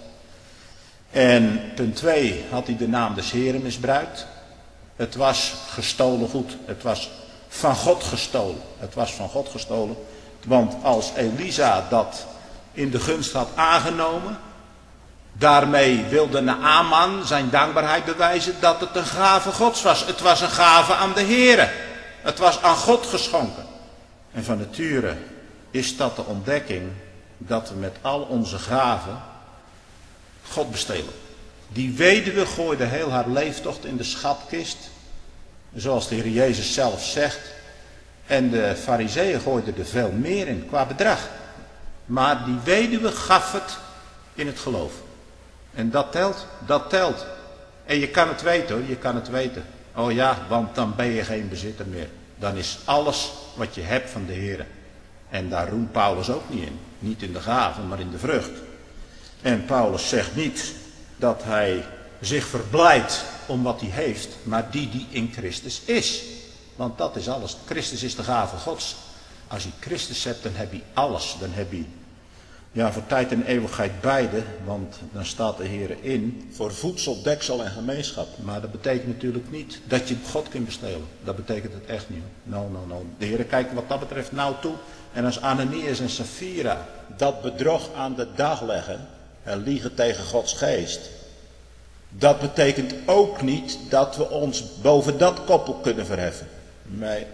En punt 2 had hij de naam des Heren misbruikt. Het was gestolen goed. Het was van God gestolen. Het was van God gestolen. Want als Elisa dat in de gunst had aangenomen, daarmee wilde Naaman zijn dankbaarheid bewijzen dat het een gave Gods was. Het was een gave aan de Heere. Het was aan God geschonken. En van nature is dat de ontdekking dat we met al onze gaven God bestelen. Die weduwe gooide heel haar leeftocht in de schatkist, zoals de Heer Jezus zelf zegt. En de Farizeeën gooiden er veel meer in qua bedrag. Maar die weduwe gaf het in het geloof. En dat telt, dat telt. En je kan het weten hoor, je kan het weten. Oh ja, want dan ben je geen bezitter meer. Dan is alles wat je hebt van de Heer. En daar roemt Paulus ook niet in. Niet in de gaven, maar in de vrucht. En Paulus zegt niet dat hij zich verblijdt om wat hij heeft, maar die in Christus is. Want dat is alles. Christus is de gave Gods. Als je Christus hebt, dan heb je alles. Dan heb je, ja, voor tijd en eeuwigheid beide. Want dan staat de Heer in voor voedsel, deksel en gemeenschap. Maar dat betekent natuurlijk niet dat je God kunt bestelen. Dat betekent het echt niet. No. De Heer kijkt wat dat betreft nauw toe. En als Ananias en Safira dat bedrog aan de dag leggen en liegen tegen Gods geest, dat betekent ook niet dat we ons boven dat koppel kunnen verheffen. Nee.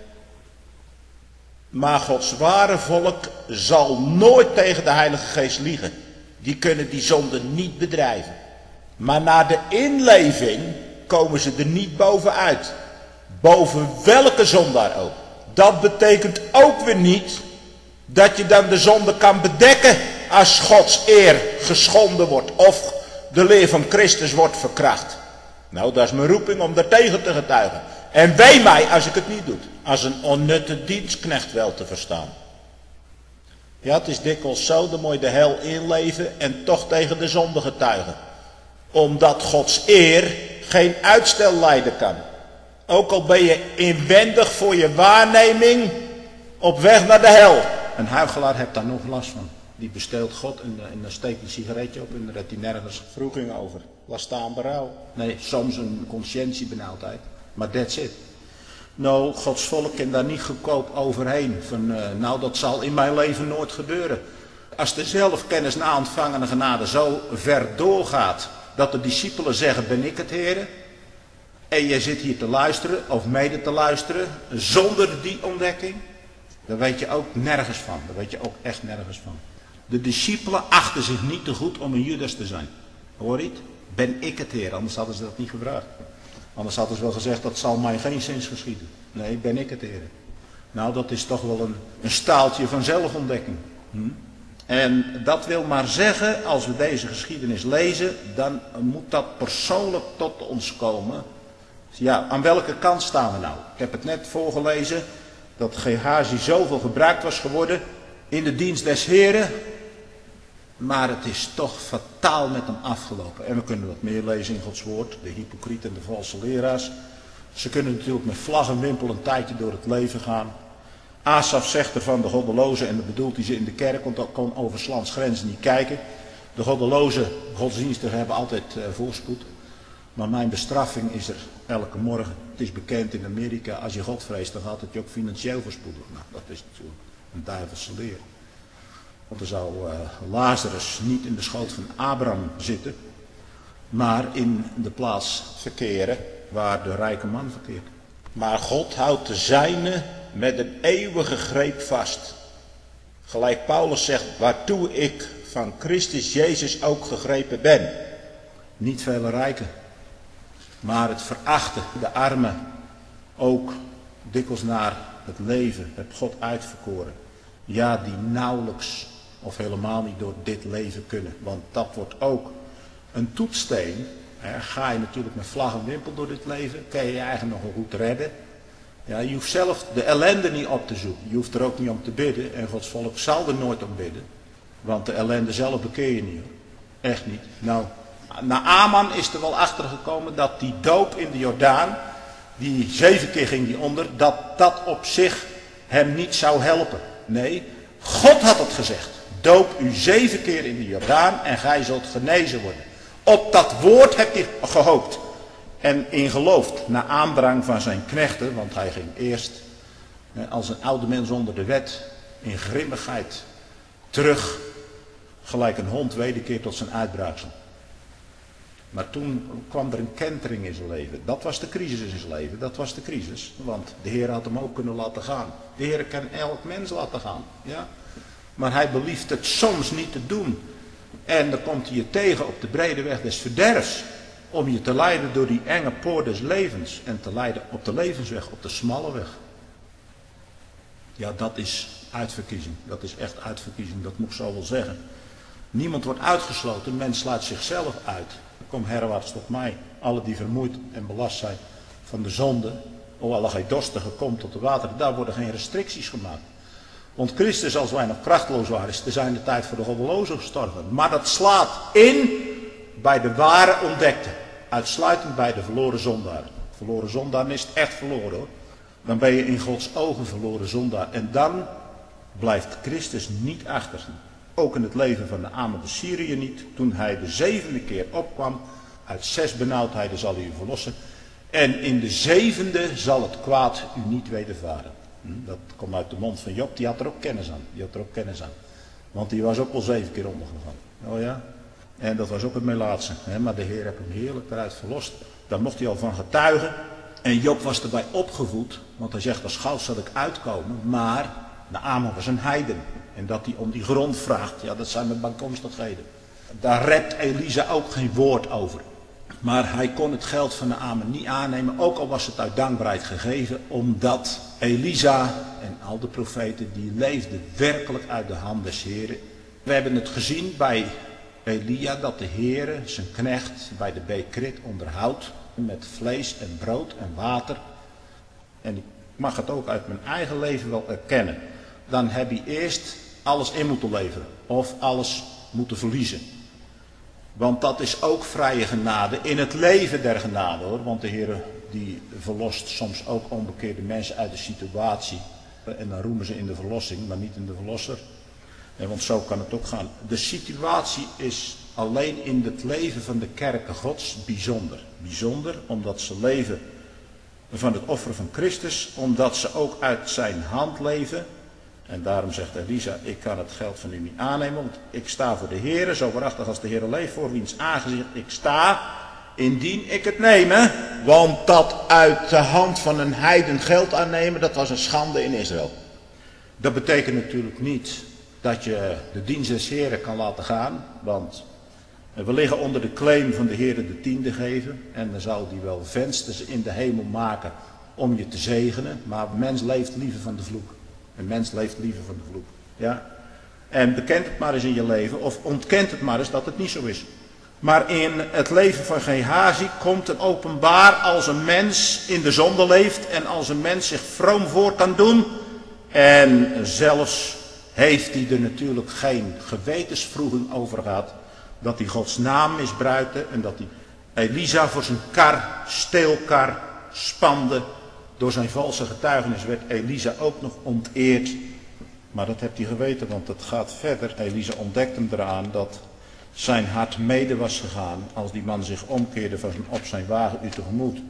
Maar Gods ware volk zal nooit tegen de Heilige Geest liegen. Die kunnen die zonde niet bedrijven. Maar na de inleving komen ze er niet bovenuit. Boven welke zondaar ook. Dat betekent ook weer niet dat je dan de zonde kan bedekken als Gods eer geschonden wordt of de leer van Christus wordt verkracht. Nou, dat is mijn roeping om daartegen te getuigen. En wee mij als ik het niet doe. Als een onnutte dienstknecht wel te verstaan. Ja, het is dikwijls zo, dan moet je de hel inleven en toch tegen de zonde getuigen. Omdat Gods eer geen uitstel lijden kan. Ook al ben je inwendig voor je waarneming op weg naar de hel. Een huichelaar heeft daar nog last van. Die besteelt God en dan steekt een sigaretje op en daar heeft hij nergens wroeging over. Laat staan berouw. Nee, soms een conscientiebenauwdheid. Maar that's it. Nou, Gods volk kan daar niet goedkoop overheen. Van, nou, dat zal in mijn leven nooit gebeuren. Als de zelfkennis na ontvangene genade zo ver doorgaat, dat de discipelen zeggen, ben ik het Heere? En je zit hier te luisteren, of mede te luisteren, zonder die ontdekking, dan weet je ook nergens van. Daar weet je ook echt nergens van. De discipelen achten zich niet te goed om een Judas te zijn. Hoor je het? Ben ik het Heer, anders hadden ze dat niet gevraagd. Anders hadden ze wel gezegd, dat zal mij geen zins geschieden. Nee, ben ik het, Heer. Nou, dat is toch wel een staaltje van zelfontdekking. En dat wil maar zeggen, als we deze geschiedenis lezen, dan moet dat persoonlijk tot ons komen. Ja, aan welke kant staan we nou? Ik heb het net voorgelezen, dat Gehazi zoveel gebruikt was geworden in de dienst des Heren. Maar het is toch fataal met hem afgelopen. En we kunnen wat meer lezen in Gods woord. De hypocrieten en de valse leraars. Ze kunnen natuurlijk met vlag en wimpel een tijdje door het leven gaan. Asaf zegt er van de goddelozen, en dat bedoelt hij ze in de kerk, want dat kon over 's lands grenzen niet kijken. De goddeloze godsdienstigen hebben altijd voorspoed. Maar mijn bestraffing is er elke morgen. Het is bekend in Amerika, als je God vreest, dan gaat het je ook financieel voorspoedig. Nou, dat is natuurlijk een duivelse leer. Want er zou Lazarus niet in de schoot van Abraham zitten, maar in de plaats verkeren waar de rijke man verkeert. Maar God houdt de zijne met een eeuwige greep vast. Gelijk Paulus zegt, waartoe ik van Christus Jezus ook gegrepen ben. Niet vele rijken, maar het verachten, de armen, ook dikwijls naar het leven, heb God uitverkoren. Ja, die nauwelijks of helemaal niet door dit leven kunnen. Want dat wordt ook een toetssteen. Ga je natuurlijk met vlag en wimpel door dit leven, kan je je eigen nog wel goed redden. Ja, je hoeft zelf de ellende niet op te zoeken. Je hoeft er ook niet om te bidden. En Gods volk zal er nooit om bidden. Want de ellende zelf bekeer je niet, hoor. Echt niet. Nou, Naaman is er wel achter gekomen dat die doop in de Jordaan, die 7 keer ging die onder, dat op zich hem niet zou helpen. Nee, God had het gezegd. Doop u 7 keer in de Jordaan en gij zult genezen worden. Op dat woord heb je gehoopt. En in geloofd, na aandrang van zijn knechten, want hij ging eerst als een oude mens onder de wet in grimmigheid terug, gelijk een hond wederkeert tot zijn uitbraaksel. Maar toen kwam er een kentering in zijn leven. Dat was de crisis in zijn leven, dat was de crisis. Want de Heer had hem ook kunnen laten gaan. De Heer kan elk mens laten gaan. Ja? Maar hij belieft het soms niet te doen. En dan komt hij je tegen op de brede weg des verderfs. Om je te leiden door die enge poort des levens. En te leiden op de levensweg, op de smalle weg. Ja, dat is uitverkiezing. Dat is echt uitverkiezing, dat moet ik zo wel zeggen. Niemand wordt uitgesloten, men sluit zichzelf uit. Kom herwaarts tot mij, alle die vermoeid en belast zijn van de zonde. O, alle gij dorstigen, kom tot de water. Daar worden geen restricties gemaakt. Want Christus, als wij nog krachteloos waren, is te zijn de tijd voor de goddelozen gestorven. Maar dat slaat in bij de ware ontdekte. Uitsluitend bij de verloren zondaar. Verloren zondaar is het echt verloren, hoor. Dan ben je in Gods ogen verloren zondaar. En dan blijft Christus niet achter. Ook in het leven van de Naaman de Syriër niet. Toen hij de 7e keer opkwam. Uit 6 benauwdheden zal hij u verlossen. En in de 7e zal het kwaad u niet wedervaren. Dat komt uit de mond van Job. Die had er ook kennis aan. Want die was ook al 7 keer ondergegaan. Oh ja. En dat was ook het melaatse. Maar de Heer heeft hem heerlijk eruit verlost. Daar mocht hij al van getuigen. En Job was erbij opgevoed. Want hij zegt, als gauw zal ik uitkomen. Maar Naaman was een heiden. En dat hij om die grond vraagt. Ja, dat zijn met bijkomstigheden. Daar rept Elisa ook geen woord over. Maar hij kon het geld van Naaman niet aannemen. Ook al was het uit dankbaarheid gegeven. Omdat Elisa en al de profeten die leefden werkelijk uit de hand des Heren. We hebben het gezien bij Elia dat de Heere zijn knecht bij de beek Krit onderhoudt met vlees en brood en water. En ik mag het ook uit mijn eigen leven wel erkennen. Dan heb je eerst alles in moeten leveren of alles moeten verliezen. Want dat is ook vrije genade in het leven der genade, hoor. Want de Heere die verlost soms ook onbekeerde mensen uit de situatie. En dan roemen ze in de verlossing, maar niet in de verlosser. Want zo kan het ook gaan. De situatie is alleen in het leven van de kerken Gods bijzonder. Bijzonder omdat ze leven van het offer van Christus. Omdat ze ook uit zijn hand leven. En daarom zegt Elisa, ik kan het geld van u niet aannemen. Want ik sta voor de Heere, zo waarachtig als de Heere leeft, voor wiens aangezicht ik sta. Indien ik het neem. Want dat uit de hand van een heiden geld aannemen, dat was een schande in Israël. Dat betekent natuurlijk niet dat je de dienst des Heren kan laten gaan. Want We liggen onder de claim van de Heere de tiende geven. En dan zal die wel vensters in de hemel maken om je te zegenen. Maar een mens leeft liever van de vloek. Een mens leeft liever van de vloek. Ja? En bekent het maar eens in je leven. Of ontkent het maar eens dat het niet zo is. Maar in het leven van Gehazi komt het openbaar als een mens in de zonde leeft. En als een mens zich vroom voor kan doen. En zelfs heeft hij er natuurlijk geen gewetenswroeging over gehad. Dat hij Gods naam misbruikte. En dat hij Elisa voor zijn steelkar spande. Door zijn valse getuigenis werd Elisa ook nog onteerd. Maar dat hebt hij geweten, want het gaat verder. Elisa ontdekt hem eraan dat zijn hart mede was gegaan als die man zich omkeerde van op zijn wagen u tegemoet.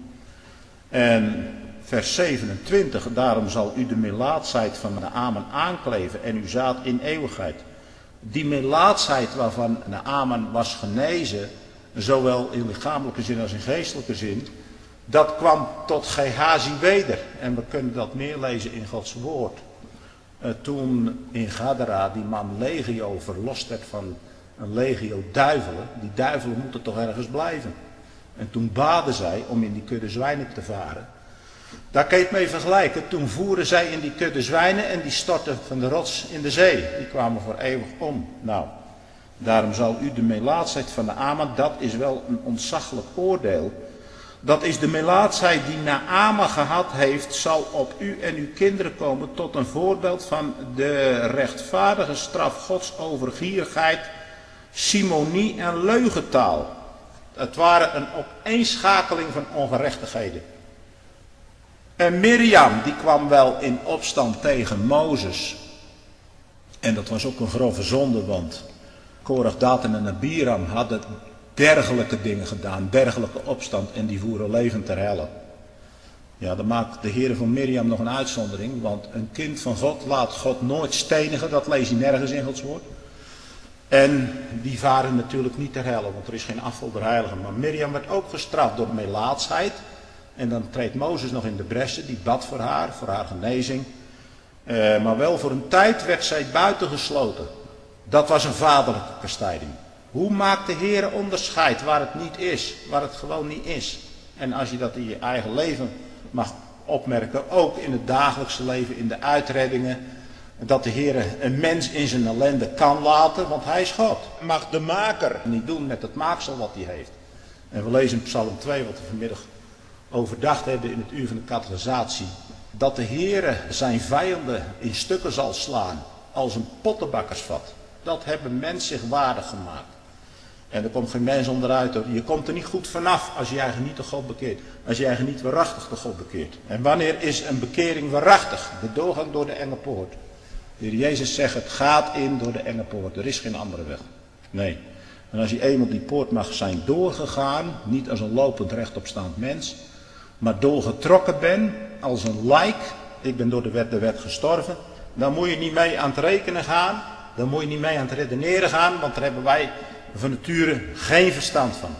En vers 27, daarom zal u de melaatsheid van Naaman aankleven en uw zaad in eeuwigheid. Die melaatsheid waarvan Naaman was genezen, zowel in lichamelijke zin als in geestelijke zin, dat kwam tot Gehazi weder. En we kunnen dat meer lezen in Gods woord. Toen in Gadara die man legio verlost werd van een legio duivelen. Die duivelen moeten toch ergens blijven. En toen baden zij om in die kudde zwijnen te varen. Daar kun je het mee vergelijken. Toen voeren zij in die kudde zwijnen en die stortten van de rots in de zee. Die kwamen voor eeuwig om. Nou, daarom zal u de melaatsheid van Naaman, dat is wel een ontzaglijk oordeel. Dat is de melaatsheid die Naaman gehad heeft, zal op u en uw kinderen komen tot een voorbeeld van de rechtvaardige straf Gods over gierigheid, simonie en leugentaal. Het waren een opeenschakeling van ongerechtigheden. En Mirjam, die kwam wel in opstand tegen Mozes. En dat was ook een grove zonde, want Korach, Datan en Abiram hadden dergelijke dingen gedaan, dergelijke opstand, en die voeren levend ter helle. Ja, dan maakt de Heere van Mirjam nog een uitzondering, want een kind van God laat God nooit stenigen, dat lees je nergens in Gods woord. En die varen natuurlijk niet ter helle, want er is geen afval der heiligen. Maar Mirjam werd ook gestraft door melaatsheid. En dan treedt Mozes nog in de bressen, die bad voor haar genezing. Maar wel voor een tijd werd zij buitengesloten. Dat was een vaderlijke kastijding. Hoe maakt de Heer onderscheid waar het niet is, waar het gewoon niet is? En als je dat in je eigen leven mag opmerken, ook in het dagelijkse leven, in de uitreddingen, dat de Heer een mens in zijn ellende kan laten, want hij is God. Mag de maker niet doen met het maaksel wat hij heeft. En we lezen in Psalm 2, wat we vanmiddag overdacht hebben in het uur van de catechisatie, dat de Heer zijn vijanden in stukken zal slaan als een pottenbakkersvat. Dat hebben mens zich waardig gemaakt. En er komt geen mens onderuit. Je komt er niet goed vanaf als je je eigen niet tot God bekeert. Als je je eigen niet waarachtig tot God bekeert. En wanneer is een bekering waarachtig? De doorgang door de enge poort. De Heer Jezus zegt, het gaat in door de enge poort. Er is geen andere weg. Nee. En als je eenmaal die poort mag zijn doorgegaan, niet als een lopend rechtopstaand mens, maar doorgetrokken bent als een lijk, ik ben door de wet gestorven, dan moet je niet mee aan het rekenen gaan, dan moet je niet mee aan het redeneren gaan, want daar hebben wij van nature geen verstand van.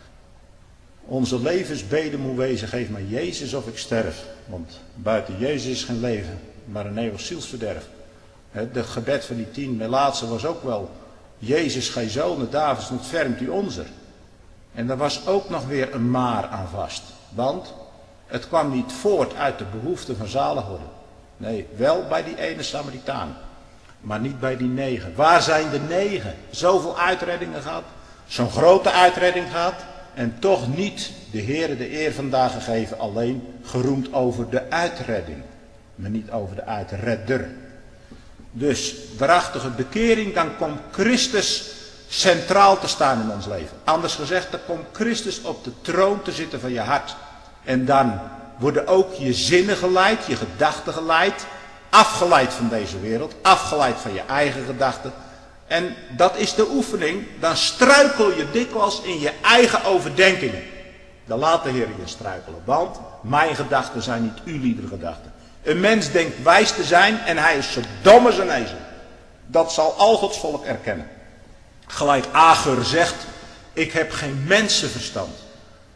Onze levensbede moet wezen, geef mij Jezus of ik sterf. Want buiten Jezus is geen leven, maar een eeuwig zielsverderf. Het gebed van die 10 melaatsen was ook wel, Jezus, gij zonen Davids, ontfermt u onzer. En daar was ook nog weer een maar aan vast. Want het kwam niet voort uit de behoefte van zalig worden. Nee, wel bij die ene Samaritaan. Maar niet bij die 9. Waar zijn de 9? Zoveel uitreddingen gehad. Zo'n grote uitredding gehad. En toch niet de Heere de eer vandaag gegeven. Alleen geroemd over de uitredding. Maar niet over de uitredder. Dus waarachtige bekering, dan komt Christus centraal te staan in ons leven. Anders gezegd, dan komt Christus op de troon te zitten van je hart. En dan worden ook je zinnen geleid, je gedachten geleid. Afgeleid van deze wereld, afgeleid van je eigen gedachten. En dat is de oefening. Dan struikel je dikwijls in je eigen overdenkingen. Dan laat de Heer je struikelen. Want mijn gedachten zijn niet uw liedere gedachten. Een mens denkt wijs te zijn en hij is zo dom als een ezel. Dat zal al Gods volk erkennen. Gelijk Agur zegt, ik heb geen mensenverstand.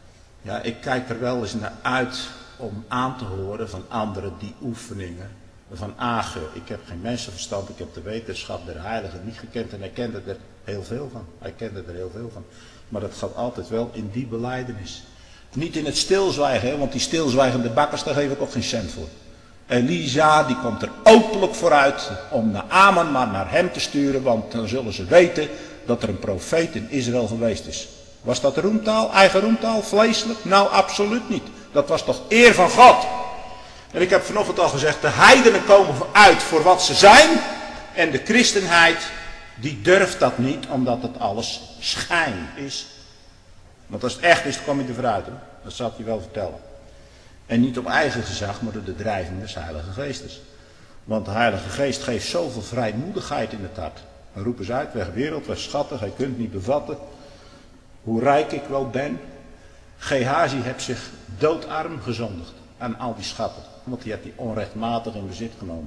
Ja, ik kijk er wel eens naar uit om aan te horen van anderen die oefeningen. van Agur. Ik heb geen mensenverstand, ik heb de wetenschap der heiligen niet gekend en hij kende er heel veel van. Hij kende er heel veel van. Maar dat gaat altijd wel in die belijdenis. Niet in het stilzwijgen, hè, want die stilzwijgende bakkers, daar geef ik ook geen cent voor. Elisa, die komt er openlijk vooruit om Naaman maar naar hem te sturen, want dan zullen ze weten dat er een profeet in Israël geweest is. Was dat roemtaal, eigen roemtaal, vleeselijk? Nou, absoluut niet. Dat was toch eer van God. En ik heb vanochtend al gezegd, de heidenen komen uit voor wat ze zijn. En de christenheid, die durft dat niet, omdat het alles schijn is. Want als het echt is, dan kom je er vooruit. Hoor. Dat zal ik je wel vertellen. En niet op eigen gezag, maar door de drijving des Heilige Geestes. Want de Heilige Geest geeft zoveel vrijmoedigheid in het hart. Dan roepen ze uit, weg wereld, weg schatten, gij kunt niet bevatten hoe rijk ik wel ben. Gehazi heeft zich doodarm gezondigd aan al die schatten. Want die heeft die onrechtmatig in bezit genomen.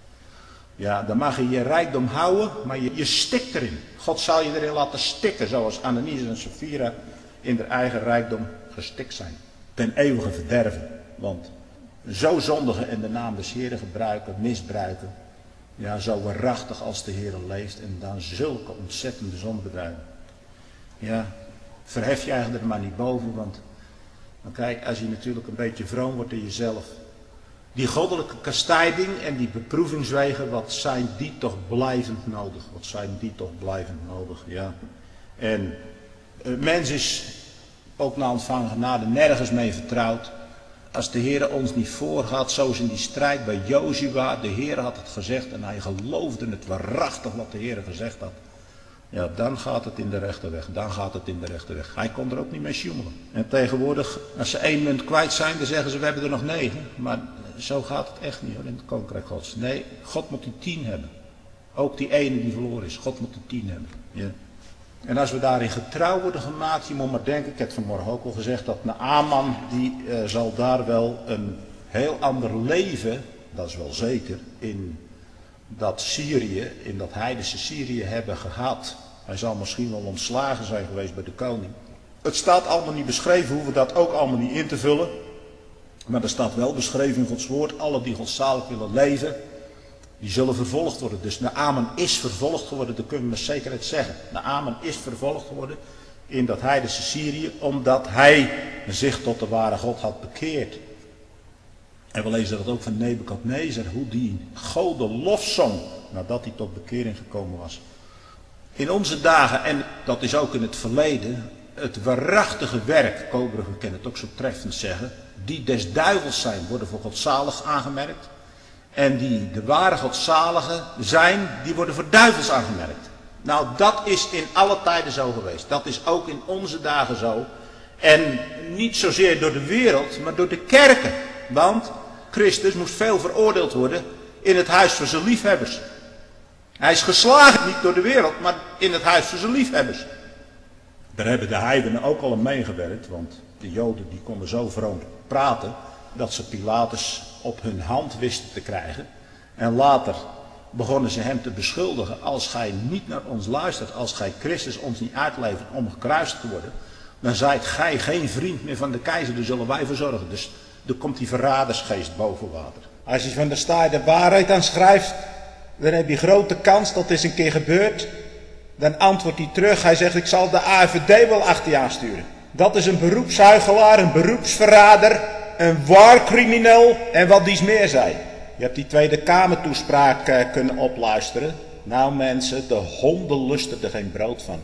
Ja, dan mag je je rijkdom houden, maar je stikt erin. God zal je erin laten stikken, zoals Ananias en Sapphira in hun eigen rijkdom gestikt zijn. Ten eeuwige verderven. Want zo zondigen en de naam des Heeren gebruiken, misbruiken. Ja, zo waarachtig als de Heer leeft en dan zulke ontzettende zonde bedrijven. Ja, verhef je eigenlijk er maar niet boven, want kijk, als je natuurlijk een beetje vroom wordt in jezelf. Die goddelijke kastijding en die beproevingswegen, wat zijn die toch blijvend nodig? Wat zijn die toch blijvend nodig, ja. En mens is ook na ontvangen genade nergens mee vertrouwd. Als de Heer ons niet voorgaat, zoals in die strijd bij Jozua, de Heer had het gezegd en hij geloofde het waarachtig wat de Heer gezegd had. Ja, dan gaat het in de rechte weg. Dan gaat het in de rechte weg. Hij kon er ook niet mee sjoemelen. En tegenwoordig, als ze 1 munt kwijt zijn, dan zeggen ze, we hebben er nog 9. Maar zo gaat het echt niet hoor, in het koninkrijk Gods. Nee, God moet die 10 hebben. Ook die ene die verloren is. God moet die 10 hebben. Ja. En als we daarin getrouw worden gemaakt, je moet maar denken, ik heb het vanmorgen ook al gezegd, dat Naaman, die zal daar wel een heel ander leven, dat is wel zeker, in dat Syrië, in dat heidense Syrië hebben gehad. Hij zal misschien wel ontslagen zijn geweest bij de koning. Het staat allemaal niet beschreven, hoeven dat ook allemaal niet in te vullen. Maar er staat wel beschreven in Gods woord, alle die godzalig willen leven, die zullen vervolgd worden. Dus Naaman is vervolgd geworden, dat kunnen we met zekerheid zeggen. Naaman is vervolgd geworden in dat heidense Syrië, omdat hij zich tot de ware God had bekeerd. En we lezen dat ook van Nebukadnezar, hoe die God de lof zong nadat hij tot bekering gekomen was. In onze dagen, en dat is ook in het verleden, het waarachtige werk, Koberg, we kunnen het ook zo treffend zeggen, die des duivels zijn, worden voor godzalig aangemerkt. En die de ware godzaligen zijn, die worden voor duivels aangemerkt. Nou, dat is in alle tijden zo geweest. Dat is ook in onze dagen zo. En niet zozeer door de wereld, maar door de kerken. Want Christus moest veel veroordeeld worden in het huis van zijn liefhebbers. Hij is geslagen, niet door de wereld, maar in het huis van zijn liefhebbers. Daar hebben de heidenen ook al aan meegewerkt, want de Joden die konden zo vroom praten, dat ze Pilatus op hun hand wisten te krijgen. En later begonnen ze hem te beschuldigen, als gij niet naar ons luistert, als gij Christus ons niet uitlevert om gekruisigd te worden, dan zijt gij geen vriend meer van de keizer, daar zullen wij voor zorgen. Dus er komt die verradersgeest boven water. Als je van de staai de waarheid aan schrijft, dan heb je grote kans dat is een keer gebeurd. Dan antwoordt hij terug, hij zegt, ik zal de AFD wel achter je aansturen. Dat is een beroepshuigelaar, een beroepsverrader, een waarcrimineel en wat dies meer zei. Je hebt die Tweede Kamertoespraak kunnen opluisteren. Nou mensen, de honden lusten er geen brood van.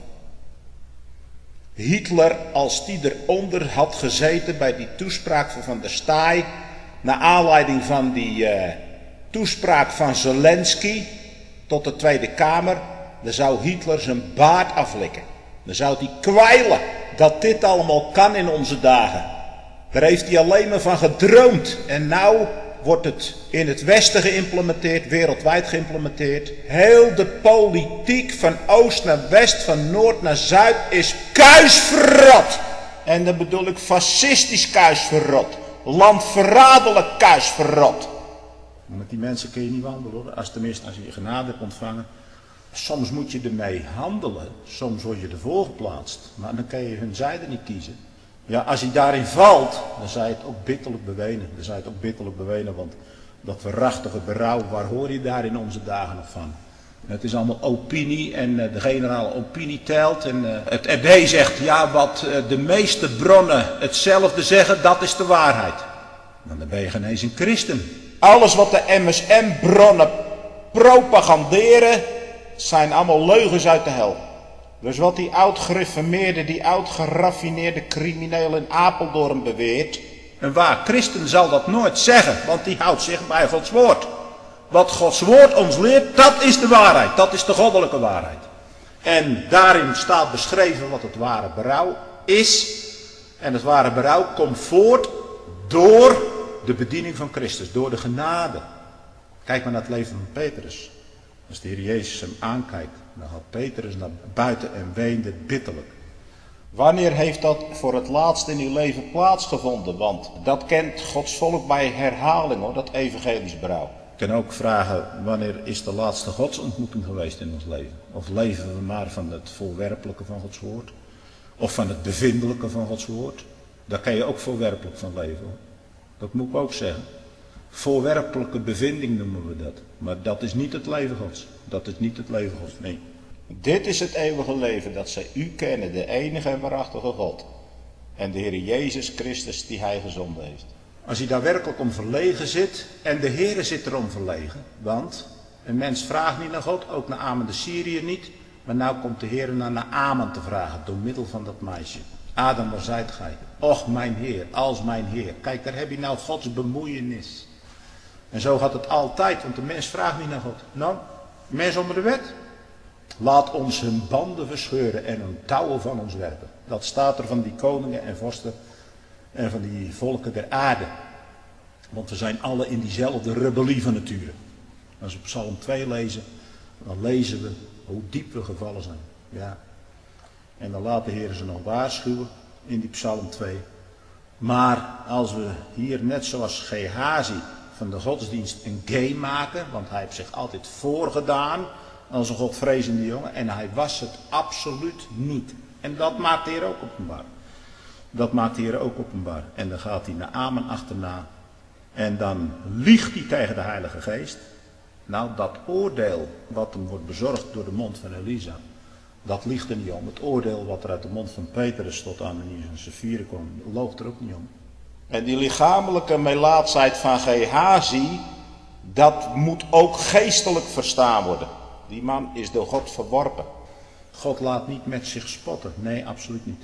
Hitler, als die eronder had gezeten bij die toespraak van Van der Staaij, naar aanleiding van die toespraak van Zelensky tot de Tweede Kamer, dan zou Hitler zijn baard aflikken. Dan zou hij kwijlen dat dit allemaal kan in onze dagen. Daar heeft hij alleen maar van gedroomd. En nou wordt het in het Westen geïmplementeerd, wereldwijd geïmplementeerd. Heel de politiek van oost naar west, van noord naar zuid is kuisverrot. En dan bedoel ik fascistisch kuisverrot. Landverradelijk kuisverrot. Met die mensen kun je niet wandelen hoor. Tenminste als je genade hebt ontvangen. Soms moet je ermee handelen. Soms word je ervoor geplaatst. Maar dan kan je hun zijde niet kiezen. Ja, als je daarin valt, dan zou je het ook bitterlijk bewenen. Dan zou je het ook bitterlijk bewenen, want Dat waarachtige berouw, waar hoor je daar in onze dagen nog van? Het is allemaal opinie en de generale opinie telt. En het RD zegt, ja, wat de meeste bronnen hetzelfde zeggen, dat is de waarheid. Dan ben je geen eens een christen. Alles wat de MSM-bronnen propaganderen, zijn allemaal leugens uit de hel. Dus wat die oud-gereformeerde, die oud-geraffineerde crimineel in Apeldoorn beweert. Een waar christen zal dat nooit zeggen, want die houdt zich bij Gods woord. Wat Gods woord ons leert, dat is de waarheid. Dat is de goddelijke waarheid. En daarin staat beschreven wat het ware berouw is. En het ware berouw komt voort door de bediening van Christus, door de genade. Kijk maar naar het leven van Petrus. Als de Heer Jezus hem aankijkt, dan gaat Petrus naar buiten en weende bitterlijk. Wanneer heeft dat voor het laatst in uw leven plaatsgevonden? Want dat kent Gods volk bij herhaling, hoor, dat evangelisch berouw. Ik kan ook vragen, wanneer is de laatste godsontmoeting geweest in ons leven? Of leven we maar van het voorwerpelijke van Gods woord? Of van het bevindelijke van Gods woord? Daar kan je ook voorwerpelijk van leven, hoor. Dat moet ik ook zeggen. Voorwerpelijke bevinding noemen we dat. Maar dat is niet het leven Gods. Dat is niet het leven Gods, nee. Dit is het eeuwige leven, dat zij u kennen, de enige en waarachtige God. En de Heer Jezus Christus die hij gezonden heeft. Als hij daar werkelijk om verlegen zit, en de Heere zit erom verlegen. Want een mens vraagt niet naar God, ook naar Aman de Syriër niet. Maar nou komt de Heere naar Aman te vragen, door middel van dat meisje. Adam, waar zijt gij? Och, mijn Heer, als mijn Heer. Kijk, daar heb je nou Gods bemoeienis. En zo gaat het altijd, want de mens vraagt niet naar God. Nou, mens onder de wet. Laat ons hun banden verscheuren en hun touwen van ons werpen. Dat staat er van die koningen en vorsten en van die volken der aarde. Want we zijn alle in diezelfde rebellie van nature. Als we Psalm 2 lezen, dan lezen we hoe diep we gevallen zijn. Ja. En dan laat de Heer ze nog waarschuwen in die Psalm 2. Maar als we hier net zoals Gehazi van de godsdienst een game maken, want hij heeft zich altijd voorgedaan als een godvrezende jongen en hij was het absoluut niet. En dat maakt de Heer ook openbaar. Dat maakt de Heer ook openbaar. En dan gaat hij naar Aman achterna en dan liegt hij tegen de Heilige Geest. Nou, dat oordeel wat hem wordt bezorgd door de mond van Elisa, dat liegt er niet om. Het oordeel wat er uit de mond van Petrus tot Ananias en Sapphira kwam, loog er ook niet om. En die lichamelijke melaatsheid van Gehazi, dat moet ook geestelijk verstaan worden. Die man is door God verworpen. God laat niet met zich spotten. Nee, absoluut niet.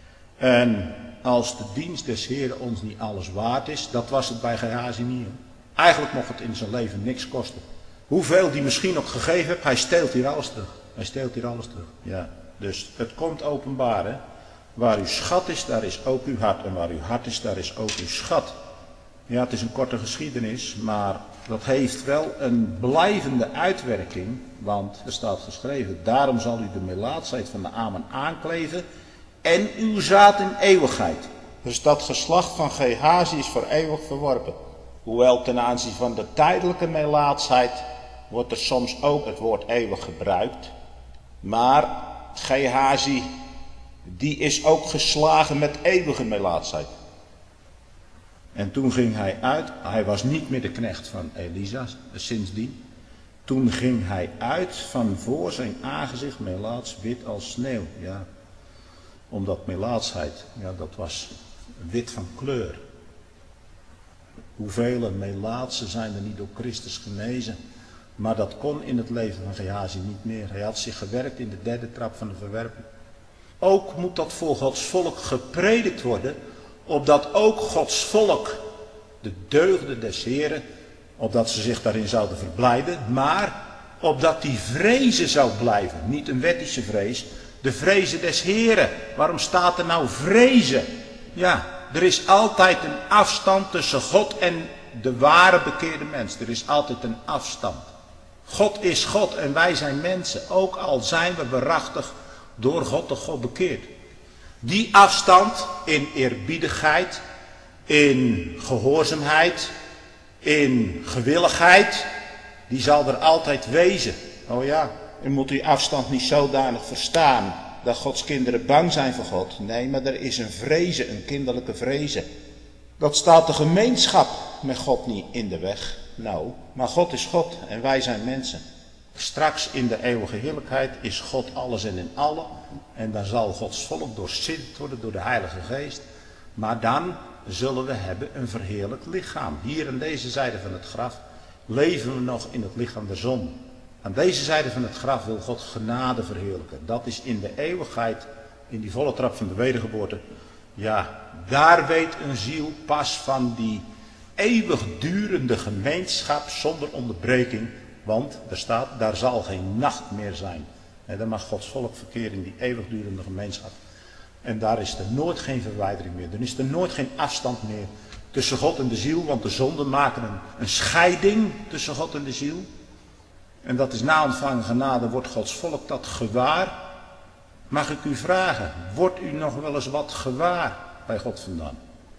En als de dienst des Heeren ons niet alles waard is, dat was het bij Gehazi niet. Eigenlijk mocht het in zijn leven niks kosten. Hoeveel die misschien ook gegeven heeft, hij steelt hier alles terug. Hij steelt hier alles terug. Ja, dus het komt openbaar, hè. Waar uw schat is, daar is ook uw hart. En waar uw hart is, daar is ook uw schat. Ja, het is een korte geschiedenis, maar dat heeft wel een blijvende uitwerking. Want er staat geschreven, daarom zal u de melaatsheid van de Aman aankleven en uw zaad in eeuwigheid. Dus dat geslacht van Gehazi is voor eeuwig verworpen. Hoewel ten aanzien van de tijdelijke melaatsheid wordt er soms ook het woord eeuwig gebruikt. Maar Gehazi, die is ook geslagen met eeuwige melaatsheid. En toen ging hij uit, hij was niet meer de knecht van Elisa, sindsdien. Toen ging hij uit van voor zijn aangezicht melaats wit als sneeuw. Ja, omdat melaatsheid, ja, dat was wit van kleur. Hoeveel melaatsen zijn er niet door Christus genezen. Maar dat kon in het leven van Gehazi niet meer. Hij had zich gewerkt in de derde trap van de verwerping. Ook moet dat voor Gods volk gepredikt worden, opdat ook Gods volk de deugden des Heren, opdat ze zich daarin zouden verblijden, maar opdat die vrezen zou blijven. Niet een wettische vrees, de vrezen des Heren. Waarom staat er nou vrezen? Ja, er is altijd een afstand tussen God en de ware bekeerde mens. Er is altijd een afstand. God is God en wij zijn mensen, ook al zijn we waarachtig door God tot God bekeerd. Die afstand in eerbiedigheid, in gehoorzaamheid, in gewilligheid, die zal er altijd wezen. Oh ja, u moet die afstand niet zodanig verstaan dat Gods kinderen bang zijn voor God. Nee, maar er is een vrezen, een kinderlijke vrezen. Dat staat de gemeenschap met God niet in de weg. Nou, maar God is God en wij zijn mensen. Straks in de eeuwige heerlijkheid is God alles en in allen. En dan zal Gods volk doorzind worden door de Heilige Geest. Maar dan zullen we hebben een verheerlijkt lichaam. Hier aan deze zijde van het graf leven we nog in het lichaam der zonde. Aan deze zijde van het graf wil God genade verheerlijken. Dat is in de eeuwigheid, in die volle trap van de wedergeboorte. Ja, daar weet een ziel pas van die eeuwigdurende gemeenschap zonder onderbreking. Want er staat, daar zal geen nacht meer zijn. En dan mag Gods volk verkeren in die eeuwigdurende gemeenschap. En daar is er nooit geen verwijdering meer. Dan is er nooit geen afstand meer tussen God en de ziel. Want de zonden maken een scheiding tussen God en de ziel. En dat is na ontvangen genade, wordt Gods volk dat gewaar. Mag ik u vragen, wordt u nog wel eens wat gewaar bij God vandaan?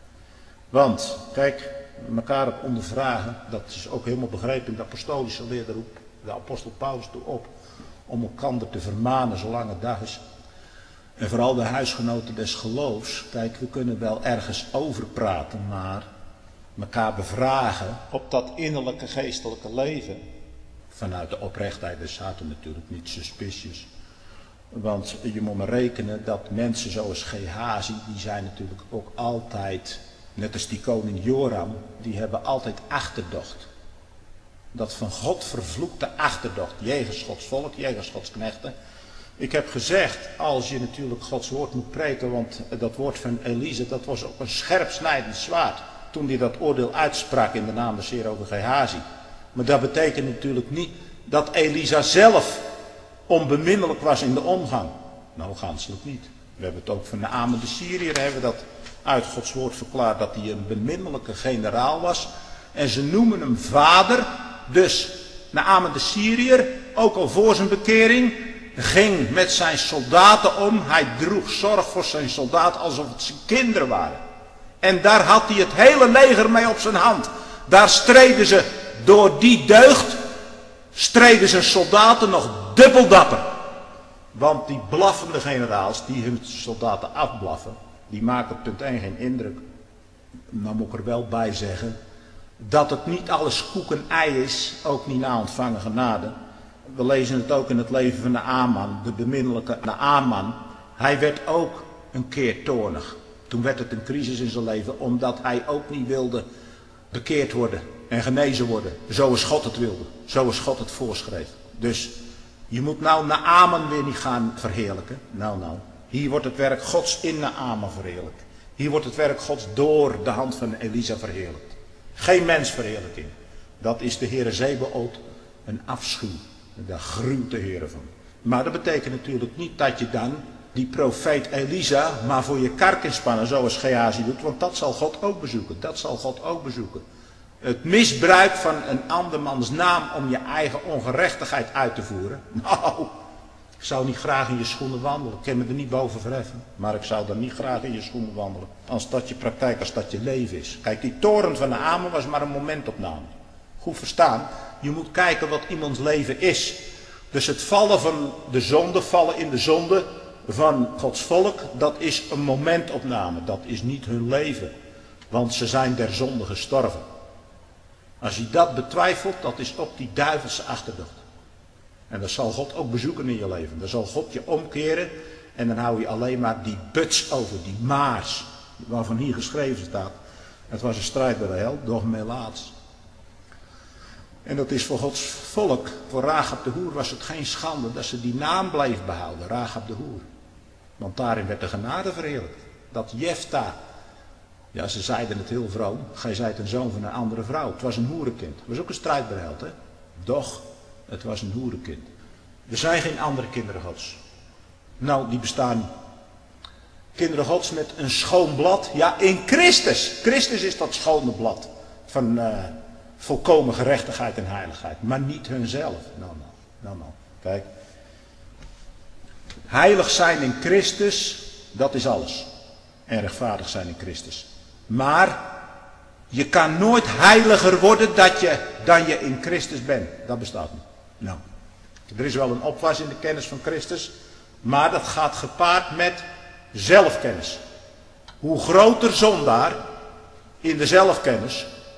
Want, kijk, elkaar op ondervragen, dat is ook helemaal begrepen in de apostolische leer, daar roept de apostel Paulus toe op, om elkaar te vermanen zolang het dag is. En vooral de huisgenoten des geloofs, kijk, we kunnen wel ergens over praten, maar elkaar bevragen Op dat innerlijke geestelijke leven. vanuit de oprechtheid des harten natuurlijk, niet suspicious. Want je moet maar rekenen dat mensen zoals Gehazi, die zijn natuurlijk ook altijd, net als die koning Joram, die hebben altijd achterdocht. Dat van God vervloekte achterdocht, jegens Gods volk, jegens Gods knechten. Ik heb gezegd, als je natuurlijk Gods woord moet preken, want dat woord van Elise, dat was ook een scherp snijdend zwaard. Toen hij dat oordeel uitsprak in de naam des Heer over Gehazi. Maar dat betekent natuurlijk niet dat Elisa zelf onbeminnelijk was in de omgang. Nou, ganselijk niet. We hebben het ook van Naaman de Syriër, hebben we dat uit Gods woord verklaard, dat hij een beminnelijke generaal was. En ze noemen hem vader. Dus Naaman de Syriër, ook al voor zijn bekering, ging met zijn soldaten om. Hij droeg zorg voor zijn soldaten alsof het zijn kinderen waren. En daar had hij het hele leger mee op zijn hand. Daar streden ze door die deugd, streden zijn soldaten nog dubbel dapper. Want die blaffende generaals, die hun soldaten afblaffen, die maken op punt 1 geen indruk. Nou moet ik er wel bij zeggen, dat het niet alles koek en ei is, ook niet na ontvangen genade. We lezen het ook in het leven van Naaman, de beminnelijke Naaman. Hij werd ook een keer toornig. Toen werd het een crisis in zijn leven, omdat hij ook niet wilde bekeerd worden en genezen worden. Zoals God het wilde, zoals God het voorschreef. Dus je moet nou Naaman weer niet gaan verheerlijken. Nou. Hier wordt het werk Gods in Naaman verheerlijkt. Hier wordt het werk Gods door de hand van Elisa verheerlijkt. Geen mensverheerlijking. Dat is de Heere Zebaoth een afschuw. Daar gruwt de Heere van. Maar dat betekent natuurlijk niet dat je dan die profeet Elisa maar voor je kark inspannen zoals Gehazi doet. Want dat zal God ook bezoeken. Dat zal God ook bezoeken. Het misbruik van een andermans naam om je eigen ongerechtigheid uit te voeren. Nou, ik zou niet graag in je schoenen wandelen. Ik kan me er niet boven verheffen. Maar ik zou dan niet graag in je schoenen wandelen. Als dat je praktijk, als dat je leven is. Kijk, die toren van Naaman was maar een momentopname. Goed verstaan, je moet kijken wat iemands leven is. Dus het vallen van de zonde, vallen in de zonde van Gods volk, dat is een momentopname. Dat is niet hun leven. Want ze zijn der zonde gestorven. Als je dat betwijfelt, dat is ook die duivelse achterdocht. En dat zal God ook bezoeken in je leven. Dan zal God je omkeren en dan hou je alleen maar die buts over, die maars, waarvan hier geschreven staat. Het was een strijd bij de hel, doch melaats. En dat is voor Gods volk, voor Rahab de Hoer was het geen schande dat ze die naam bleef behouden, Rahab de Hoer. Want daarin werd de genade verheerlijkt. Dat Jefta, ja, ze zeiden het heel vroom, gij zijt een zoon van een andere vrouw. Het was een hoerenkind. Het was ook een strijdberheld, hè. Doch, het was een hoerenkind. Er zijn geen andere kinderen Gods. Nou, die bestaan niet. Kinderen Gods met een schoon blad. Ja, in Christus. Christus is dat schone blad van volkomen gerechtigheid en heiligheid. Maar niet hunzelf. Nou. Kijk. Heilig zijn in Christus, dat is alles. En rechtvaardig zijn in Christus. Maar je kan nooit heiliger worden dan je in Christus bent. Dat bestaat niet. Nou, er is wel een opwas in de kennis van Christus. Maar dat gaat gepaard met zelfkennis. Hoe groter zondaar in de zelfkennis,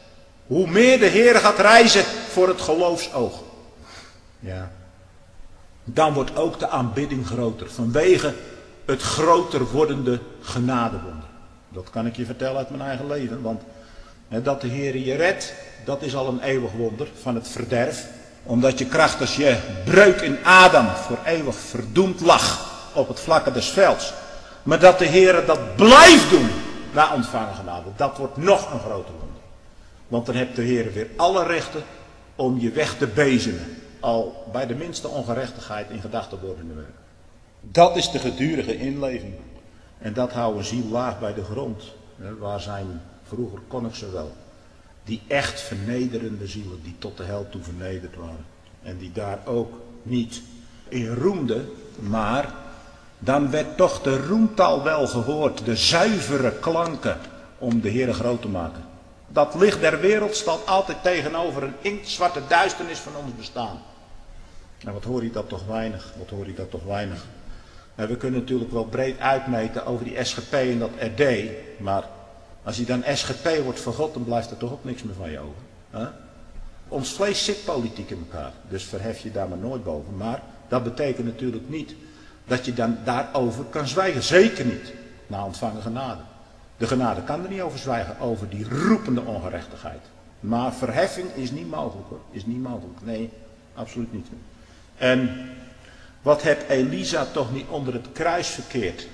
Hoe meer de Heer gaat reizen voor het geloofsoog. Ja. Dan wordt ook de aanbidding groter. Vanwege het groter wordende genadewonder. Dat kan ik je vertellen uit mijn eigen leven. Want dat de Heer je redt, dat is al een eeuwig wonder van het verderf. Omdat je krachtens je breuk in Adam voor eeuwig verdoemd lag op het vlakke des velds. Maar dat de Heer dat blijft doen na ontvangen genade. Dat wordt nog een groter wonder. Want dan heeft de Heer weer alle rechten om je weg te bezemen. Al bij de minste ongerechtigheid in gedachten worden werken. Dat is de gedurige inleving. En dat houdt een ziel laag bij de grond. Waar zijn vroeger kon ik ze wel. Die echt vernederende zielen die tot de hel toe vernederd waren. En die daar ook niet in roemden. Maar dan werd toch de roemtaal wel gehoord. De zuivere klanken om de Heere groot te maken. Dat licht der wereld staat altijd tegenover een inktzwarte duisternis van ons bestaan. En wat hoor je dat toch weinig. Wat hoor je dat toch weinig. En we kunnen natuurlijk wel breed uitmeten over die SGP en dat RD. Maar als je dan SGP wordt van God, dan blijft er toch ook niks meer van je over. Huh? Ons vlees zit politiek in elkaar. Dus verhef je daar maar nooit boven. Maar dat betekent natuurlijk niet dat je dan daarover kan zwijgen. Zeker niet. Na ontvangen genade. De genade kan er niet over zwijgen. Over die roepende ongerechtigheid. Maar verheffing is niet mogelijk hoor. Is niet mogelijk. Nee, absoluut niet. En wat heeft Elisa toch niet onder het kruis verkeerd?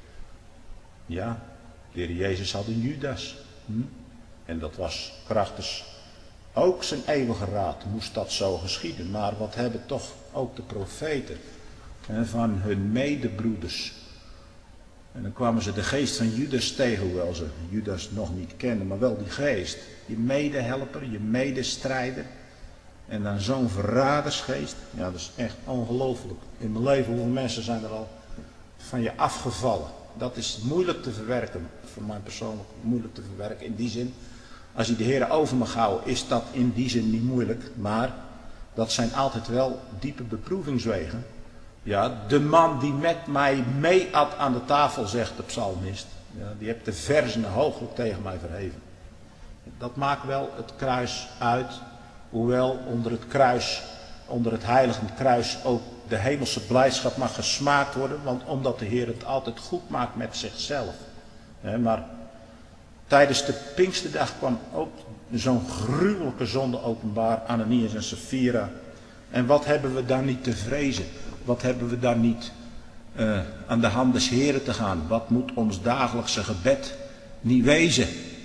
Ja, de Heer Jezus had een Judas. En dat was krachtens ook zijn eeuwige raad. Moest dat zo geschieden. Maar wat hebben toch ook de profeten van hun medebroeders. En dan kwamen ze de geest van Judas tegen. Hoewel ze Judas nog niet kennen. Maar wel die geest. Je medehelper, je medestrijder. En dan zo'n verradersgeest. Ja, dat is echt ongelooflijk. In mijn leven, hoeveel mensen zijn er al van je afgevallen. Dat is moeilijk te verwerken. Voor mij persoonlijk moeilijk te verwerken. In die zin, als je de Heer over mag houden, is dat in die zin niet moeilijk. Maar dat zijn altijd wel diepe beproevingswegen. Ja, de man die met mij meeat aan de tafel, zegt de psalmist. Ja, die heeft de verzen hooglijk tegen mij verheven. Dat maakt wel het kruis uit. Hoewel onder het kruis, onder het heiligend kruis ook de hemelse blijdschap mag gesmaakt worden. Want omdat de Heer het altijd goed maakt met zichzelf. Maar tijdens de Pinksterdag kwam ook zo'n gruwelijke zonde openbaar. Ananias en Sapphira. En wat hebben we daar niet te vrezen? Wat hebben we daar niet aan de hand des Heren te gaan? Wat moet ons dagelijkse gebed niet wezen?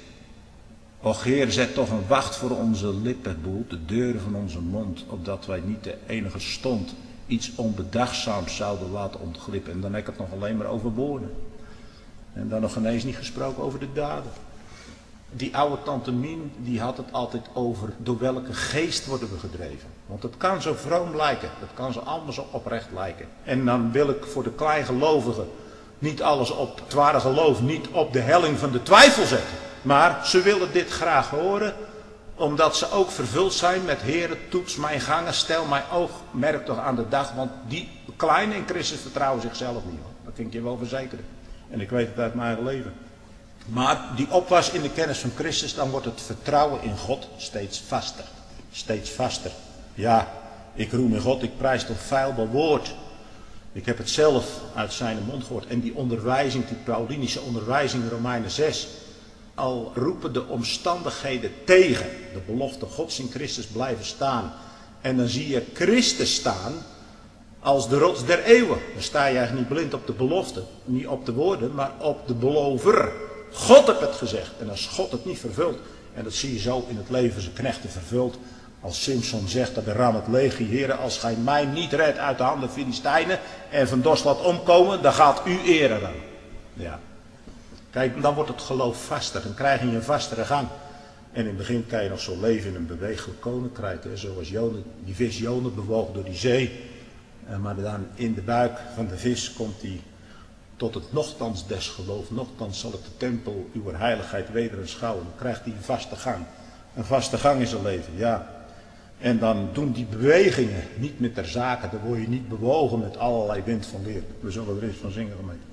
Och Heer, zet toch een wacht voor onze lippen, behoed de deuren van onze mond, opdat wij niet de enige stond iets onbedachtzaams zouden laten ontglippen. En dan heb ik het nog alleen maar over woorden. En dan nog ineens niet gesproken over de daden. Die oude tante Mien, die had het altijd over door welke geest worden we gedreven. Want het kan zo vroom lijken, het kan zo allemaal zo oprecht lijken. En dan wil ik voor de kleingelovigen niet alles op het ware geloof, niet op de helling van de twijfel zetten. Maar ze willen dit graag horen, omdat ze ook vervuld zijn met Heere, toets mijn gangen, stel mijn oogmerk toch aan de dag. Want die kleine in Christus vertrouwen zichzelf niet hoor. Dat kan ik je wel verzekeren. En ik weet het uit mijn eigen leven. Maar die opwas in de kennis van Christus, dan wordt het vertrouwen in God steeds vaster. Steeds vaster. Ja, ik roem in God, ik prijs toch feilbaar woord. Ik heb het zelf uit zijn mond gehoord. En die onderwijzing, die Paulinische onderwijzing in Romeinen 6. Al roepen de omstandigheden tegen. De belofte Gods in Christus blijven staan. En dan zie je Christus staan als de rots der eeuwen. Dan sta je eigenlijk niet blind op de belofte. Niet op de woorden, maar op de belover. God heeft het gezegd. En als God het niet vervult. En dat zie je zo in het leven van zijn knechten vervuld. Als Simson zegt dat de ram het legie, Heere, als gij mij niet redt uit de handen van Filistijnen en van dorst laat omkomen, dan gaat u eren dan. Ja. Kijk, dan wordt het geloof vaster. Dan krijg je een vastere gang. En in het begin kan je nog zo leven in een bewegelijk koninkrijk. Hè, zoals Jona, die vis Jona bewoog door die zee. Maar dan in de buik van de vis komt hij tot het nochtans des geloof. Nochtans zal het de tempel uw heiligheid weder aanschouwen. Dan krijgt hij een vaste gang. Een vaste gang in zijn leven, ja. En dan doen die bewegingen niet met ter zake. Dan word je niet bewogen met allerlei wind van leer. We zullen er eens van zingen gemeente.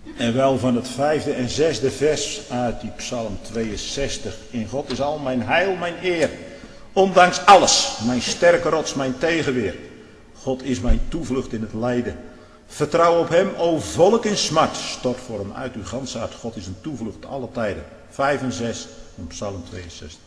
En wel van het 5e en 6e vers uit die Psalm 62. In God is al mijn heil, mijn eer. Ondanks alles, mijn sterke rots, mijn tegenweer. God is mijn toevlucht in het lijden. Vertrouw op hem, o volk in smart. Stort voor hem uit uw ganse hart. God is een toevlucht alle tijden. 5 en 6 van Psalm 62.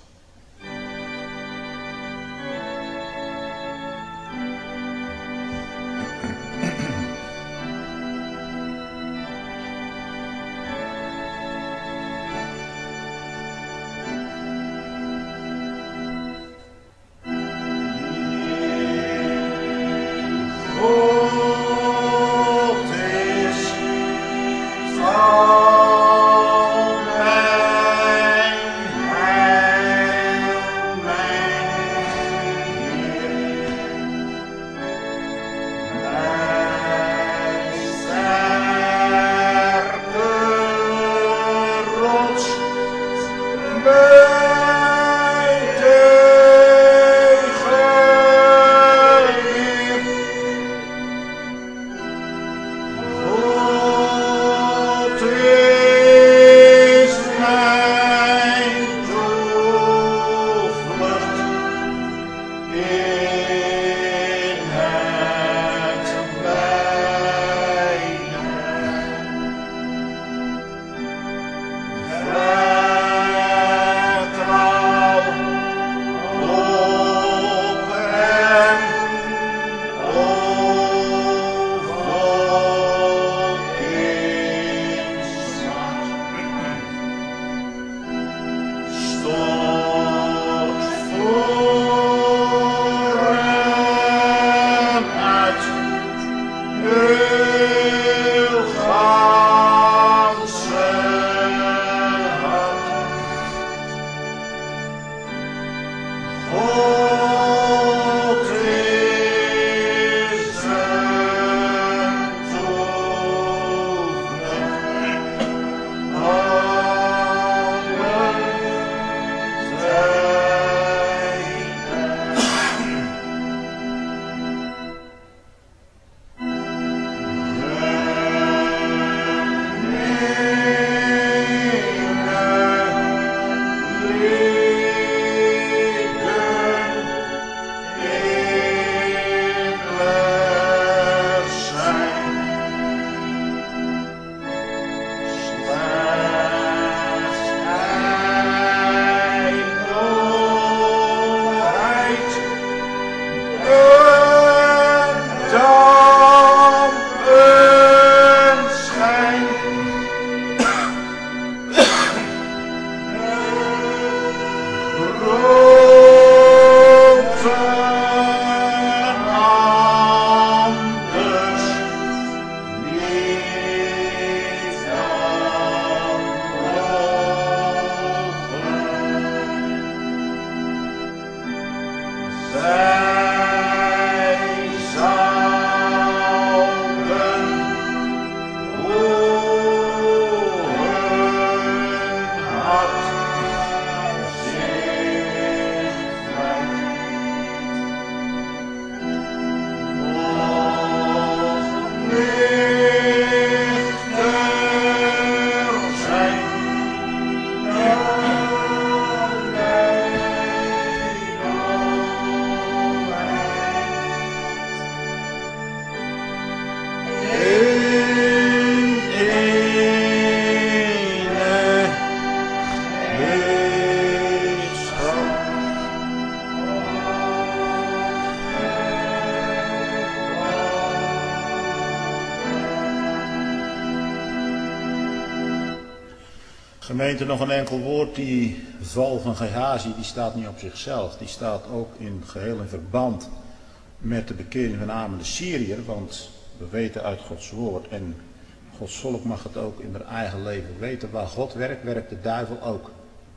Gemeente, nog een enkel woord. Die val van Gehazi, die staat niet op zichzelf. Die staat ook geheel in verband met de bekering van Amen de Syriër. Want we weten uit Gods woord, en Gods volk mag het ook in haar eigen leven weten. Waar God werkt, werkt de duivel ook.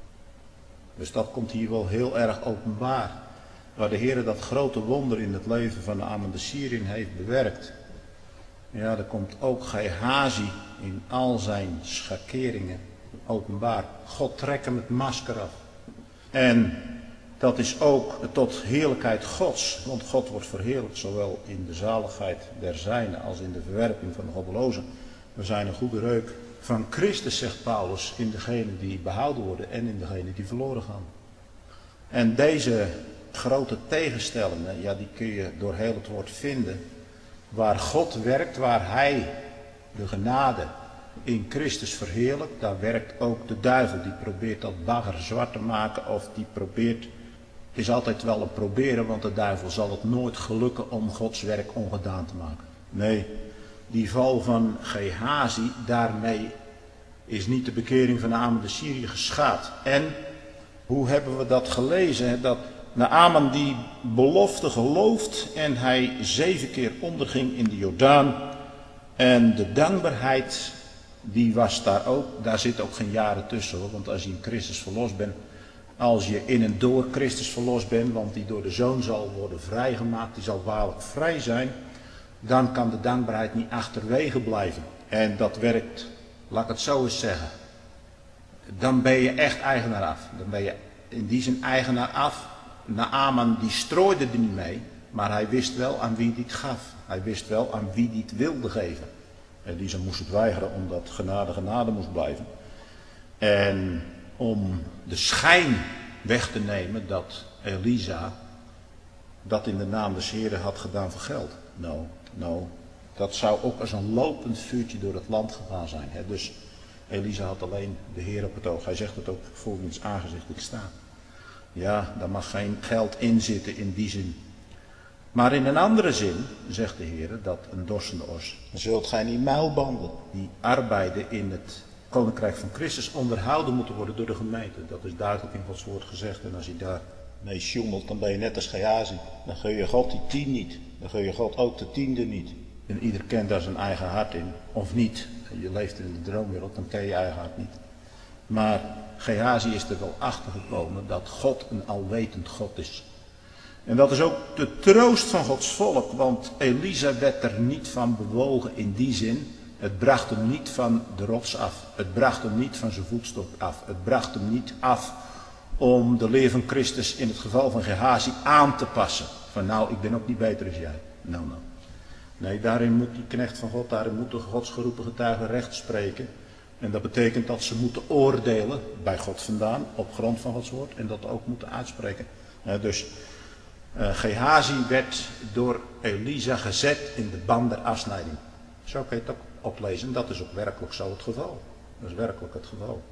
Dus dat komt hier wel heel erg openbaar. Waar de Heer dat grote wonder in het leven van de Amen de Syriër heeft bewerkt. Ja, daar komt ook Gehazi in al zijn schakeringen openbaar. God trekt hem het masker af. En dat is ook tot heerlijkheid Gods. Want God wordt verheerlijkt zowel in de zaligheid der zijnen als in de verwerping van de goddelozen. Er zijn een goede reuk van Christus, zegt Paulus, in degenen die behouden worden en in degenen die verloren gaan. En deze grote tegenstellingen, ja, die kun je door heel het woord vinden. Waar God werkt, waar hij de genade in Christus verheerlijkt, daar werkt ook de duivel. Die probeert dat bagger zwart te maken, of die probeert, het is altijd wel een proberen, want de duivel zal het nooit gelukken om Gods werk ongedaan te maken. Nee, die val van Gehazi, daarmee is niet de bekering van Naaman de Syriër geschaad. En hoe hebben we dat gelezen? Dat Naaman die belofte gelooft en hij 7 keer onderging in de Jordaan. En de dankbaarheid, die was daar ook. Daar zit ook geen jaren tussen hoor. Want als je in Christus verlost bent, als je in en door Christus verlost bent, want die door de Zoon zal worden vrijgemaakt, die zal waarlijk vrij zijn, dan kan de dankbaarheid niet achterwege blijven. En dat werkt, laat ik het zo eens zeggen, dan ben je echt eigenaar af. Dan ben je in die zin eigenaar af. Naaman die strooide er niet mee, maar hij wist wel aan wie hij het gaf. Hij wist wel aan wie hij het wilde geven. En die moest het weigeren omdat genade moest blijven. En om de schijn weg te nemen dat Elisa dat in de naam des Heeren had gedaan voor geld. Nou, dat zou ook als een lopend vuurtje door het land gegaan zijn. Hè? Dus Elisa had alleen de Heer op het oog. Hij zegt het ook voor wiens aangezicht ik sta. Ja, daar mag geen geld in zitten in die zin. Maar in een andere zin, zegt de Heer, dat een dorsende os, zult gij niet muilbanden, die arbeiden in het Koninkrijk van Christus, onderhouden moeten worden door de gemeente. Dat is duidelijk in Gods woord gezegd. En als je daar mee sjoemelt, dan ben je net als Gehazi. Dan gun je God die 10 niet. Dan gun je God ook de 10e niet. En ieder kent daar zijn eigen hart in. Of niet. Je leeft in de droomwereld, dan ken je eigen hart niet. Maar Gehazi is er wel achter gekomen dat God een alwetend God is. En dat is ook de troost van Gods volk, want Elisa werd er niet van bewogen in die zin. Het bracht hem niet van de rots af. Het bracht hem niet van zijn voetstok af. Het bracht hem niet af om de leer van Christus in het geval van Gehazi aan te passen. Van nou, ik ben ook niet beter als jij. Nou. Nee, daarin moet die knecht van God, daarin moeten Gods geroepen getuigen recht spreken. En dat betekent dat ze moeten oordelen, bij God vandaan, op grond van Gods woord. En dat ook moeten uitspreken. Dus Gehazi werd door Elisa gezet in de band der afsnijding. Zo kun je het ook oplezen. Dat is ook werkelijk zo het geval. Dat is werkelijk het geval.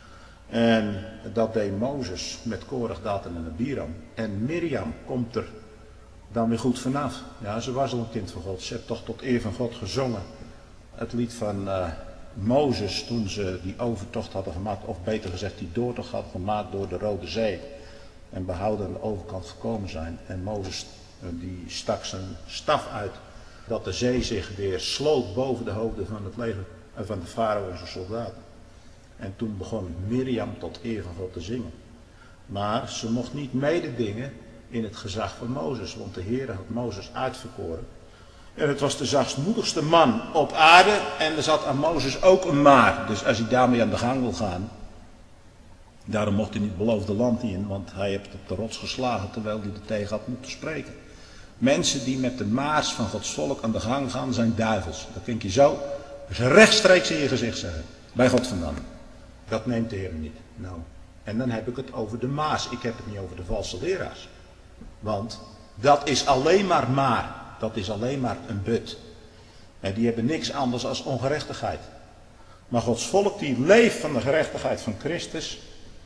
En dat deed Mozes met Korach, Datan en Abiram. En Mirjam komt er dan weer goed vanaf. Ja, ze was al een kind van God. Ze heeft toch tot eer van God gezongen. Het lied van Mozes toen ze die overtocht hadden gemaakt. Of beter gezegd die doortocht hadden gemaakt door de Rode Zee. En behouden aan de overkant gekomen zijn. En Mozes die stak zijn staf uit. Dat de zee zich weer sloot boven de hoofden van het leger. Van de farao en zijn soldaten. En toen begon Mirjam tot eer van God te zingen. Maar ze mocht niet mededingen in het gezag van Mozes. Want de Heer had Mozes uitverkoren. En het was de zachtmoedigste man op aarde. En er zat aan Mozes ook een maar. Dus als hij daarmee aan de gang wil gaan. Daarom mocht hij niet het beloofde land in. Want hij heeft op de rots geslagen terwijl hij er tegen had moeten spreken. Mensen die met de maars van Gods volk aan de gang gaan zijn duivels. Dat denk je zo. Dus rechtstreeks in je gezicht zeggen. Bij God vandaan. Dat neemt de Heer niet. Nou. En dan heb ik het over de maas. Ik heb het niet over de valse leraars. Want dat is alleen maar. Dat is alleen maar een but. En die hebben niks anders als ongerechtigheid. Maar Gods volk die leeft van de gerechtigheid van Christus.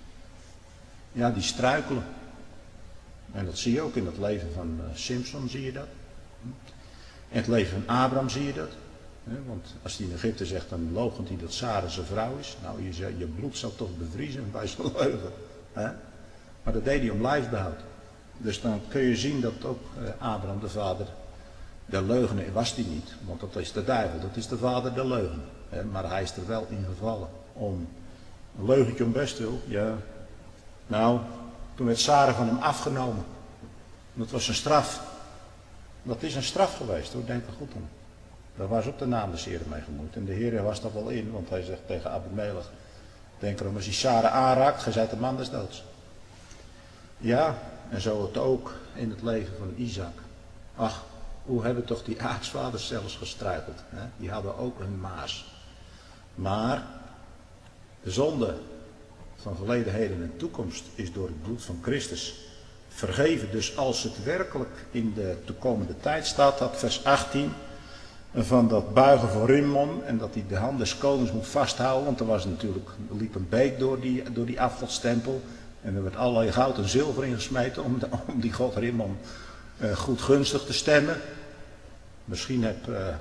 Ja, die struikelen. En dat zie je ook in het leven van Simson, zie je dat. In het leven van Abraham zie je dat. Want als hij in Egypte zegt, dan loochent hij dat Sara zijn vrouw is. Nou, je bloed zal toch bevriezen bij zijn leugen. Maar dat deed hij om lijfsbehoud. Dus dan kun je zien dat ook Abraham, de vader der leugen, was die niet. Want dat is de duivel, dat is de vader der leugen. Maar hij is er wel in gevallen om een leugentje om best wil. Ja. Nou, toen werd Sara van hem afgenomen. Dat was een straf. Dat is een straf geweest hoor, denk er goed aan. Daar was ook de naam des Heeren mee gemoeid. En de Heer was daar wel in, want hij zegt tegen Abimelech, denk erom, als hij Sara aanraakt, gij zijt de man des doods. Ja, en zo het ook in het leven van Isaac. Ach, hoe hebben toch die aartsvaders zelfs gestruikeld. Hè? Die hadden ook een maas. Maar de zonde van verleden, heden en toekomst is door het bloed van Christus vergeven. Dus als het werkelijk in de toekomende tijd staat, dat vers 18, van dat buigen voor Rimmon en dat hij de hand des konings moet vasthouden, want er liep een beek door die afgodstempel en er werd allerlei goud en zilver ingesmeten om die god Rimmon goed gunstig te stemmen. Misschien heeft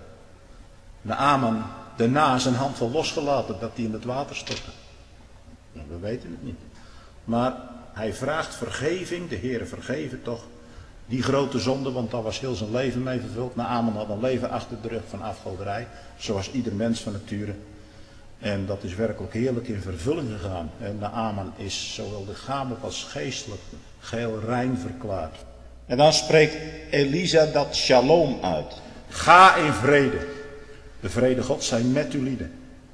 Naaman daarna zijn hand wel losgelaten dat hij in het water stortte. Nou, we weten het niet. Maar hij vraagt vergeving, de Heere vergeven toch die grote zonde, want daar was heel zijn leven mee vervuld. Naaman had een leven achter de rug van afgoderij, zoals ieder mens van nature. En dat is werkelijk heerlijk in vervulling gegaan. En Naaman is zowel lichamelijk als geestelijk geheel rein verklaard. En dan spreekt Elisa dat shalom uit. Ga in vrede. De vrede God zij met u lieden.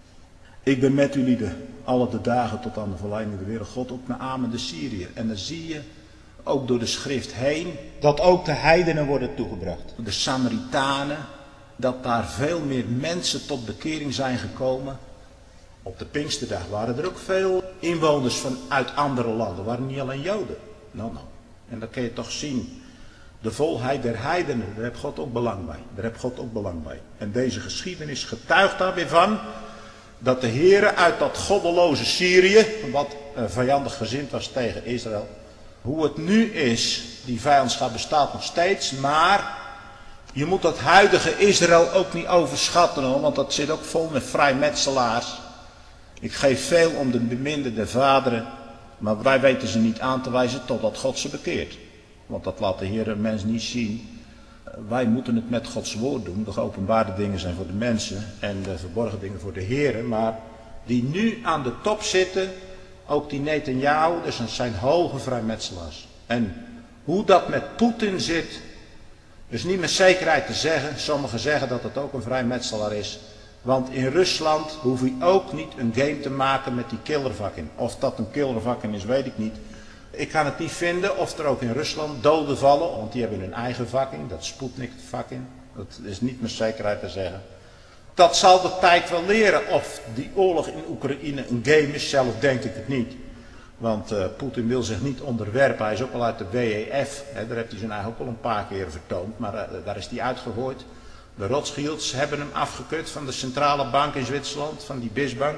Ik ben met u lieden alle de dagen tot aan de verleiding der wereld. God ook Naaman de Syriër. En dan zie je ook door de schrift heen Dat ook de heidenen worden toegebracht. de Samaritanen, dat daar veel meer mensen tot bekering zijn gekomen. Op de Pinksterdag waren er ook veel inwoners vanuit andere landen, waren niet alleen Joden. Nou. En dan kun je toch zien, de volheid der heidenen, daar heeft God ook belang bij. En deze geschiedenis getuigt daar weer van dat de Heere uit dat goddeloze Syrië, wat vijandig gezind was tegen Israël, hoe het nu is, die vijandschap bestaat nog steeds, maar je moet dat huidige Israël ook niet overschatten, hoor, want dat zit ook vol met vrijmetselaars. Ik geef veel om de beminderde vaderen, maar wij weten ze niet aan te wijzen totdat God ze bekeert. Want dat laat de Heer een mens niet zien. Wij moeten het met Gods woord doen. De geopenbaarde dingen zijn voor de mensen en de verborgen dingen voor de Heer. Maar die nu aan de top zitten, ook die Netanyahu, dus dat zijn hoge vrijmetselaars. En hoe dat met Poetin zit, is niet met zekerheid te zeggen. Sommigen zeggen dat het ook een vrijmetselaar is. Want in Rusland hoef je ook niet een game te maken met die killervakken. Of dat een killervakken is, weet ik niet. Ik kan het niet vinden of er ook in Rusland doden vallen, want die hebben hun eigen vakking, dat Sputnik-vakking. Dat is niet met zekerheid te zeggen. Dat zal de tijd wel leren of die oorlog in Oekraïne een game is, zelf denk ik het niet. Want Poetin wil zich niet onderwerpen, hij is ook al uit de WEF, daar heeft hij zijn eigen ook al een paar keer vertoond, maar daar is hij uitgegooid. De Rothschilds hebben hem afgekut van de centrale bank in Zwitserland, van die BIS-bank.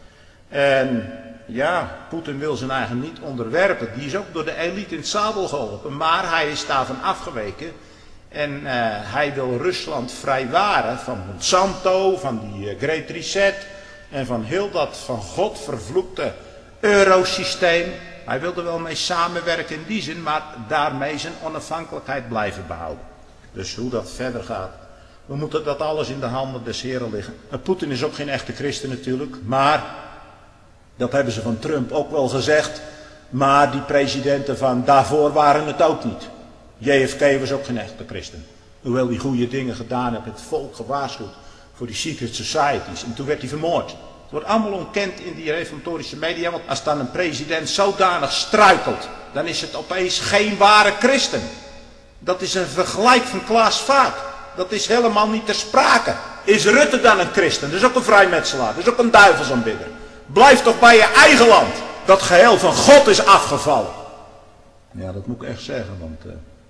En ja, Poetin wil zijn eigen niet onderwerpen. Die is ook door de elite in het zadel geholpen. Maar hij is daarvan afgeweken. En hij wil Rusland vrijwaren van Monsanto, van die Great Reset. En van heel dat van God vervloekte eurosysteem. Hij wilde wel mee samenwerken in die zin, maar daarmee zijn onafhankelijkheid blijven behouden. Dus hoe dat verder gaat. We moeten dat alles in de handen des Heren liggen. En Poetin is ook geen echte christen natuurlijk, maar dat hebben ze van Trump ook wel gezegd. Maar die presidenten van daarvoor waren het ook niet. JFK was ook geen echte christen. Hoewel hij goede dingen gedaan heeft, het volk gewaarschuwd voor die secret societies. En toen werd hij vermoord. Het wordt allemaal ontkend in die reformatorische media. Want als dan een president zodanig struikelt, dan is het opeens geen ware christen. Dat is een vergelijk van Klaas Vaak. Dat is helemaal niet ter sprake. Is Rutte dan een christen? Dat is ook een vrijmetselaar. Dat is ook een duivelsaanbidder. Blijf toch bij je eigen land. Dat geheel van God is afgevallen. Ja, dat moet ik echt zeggen. Want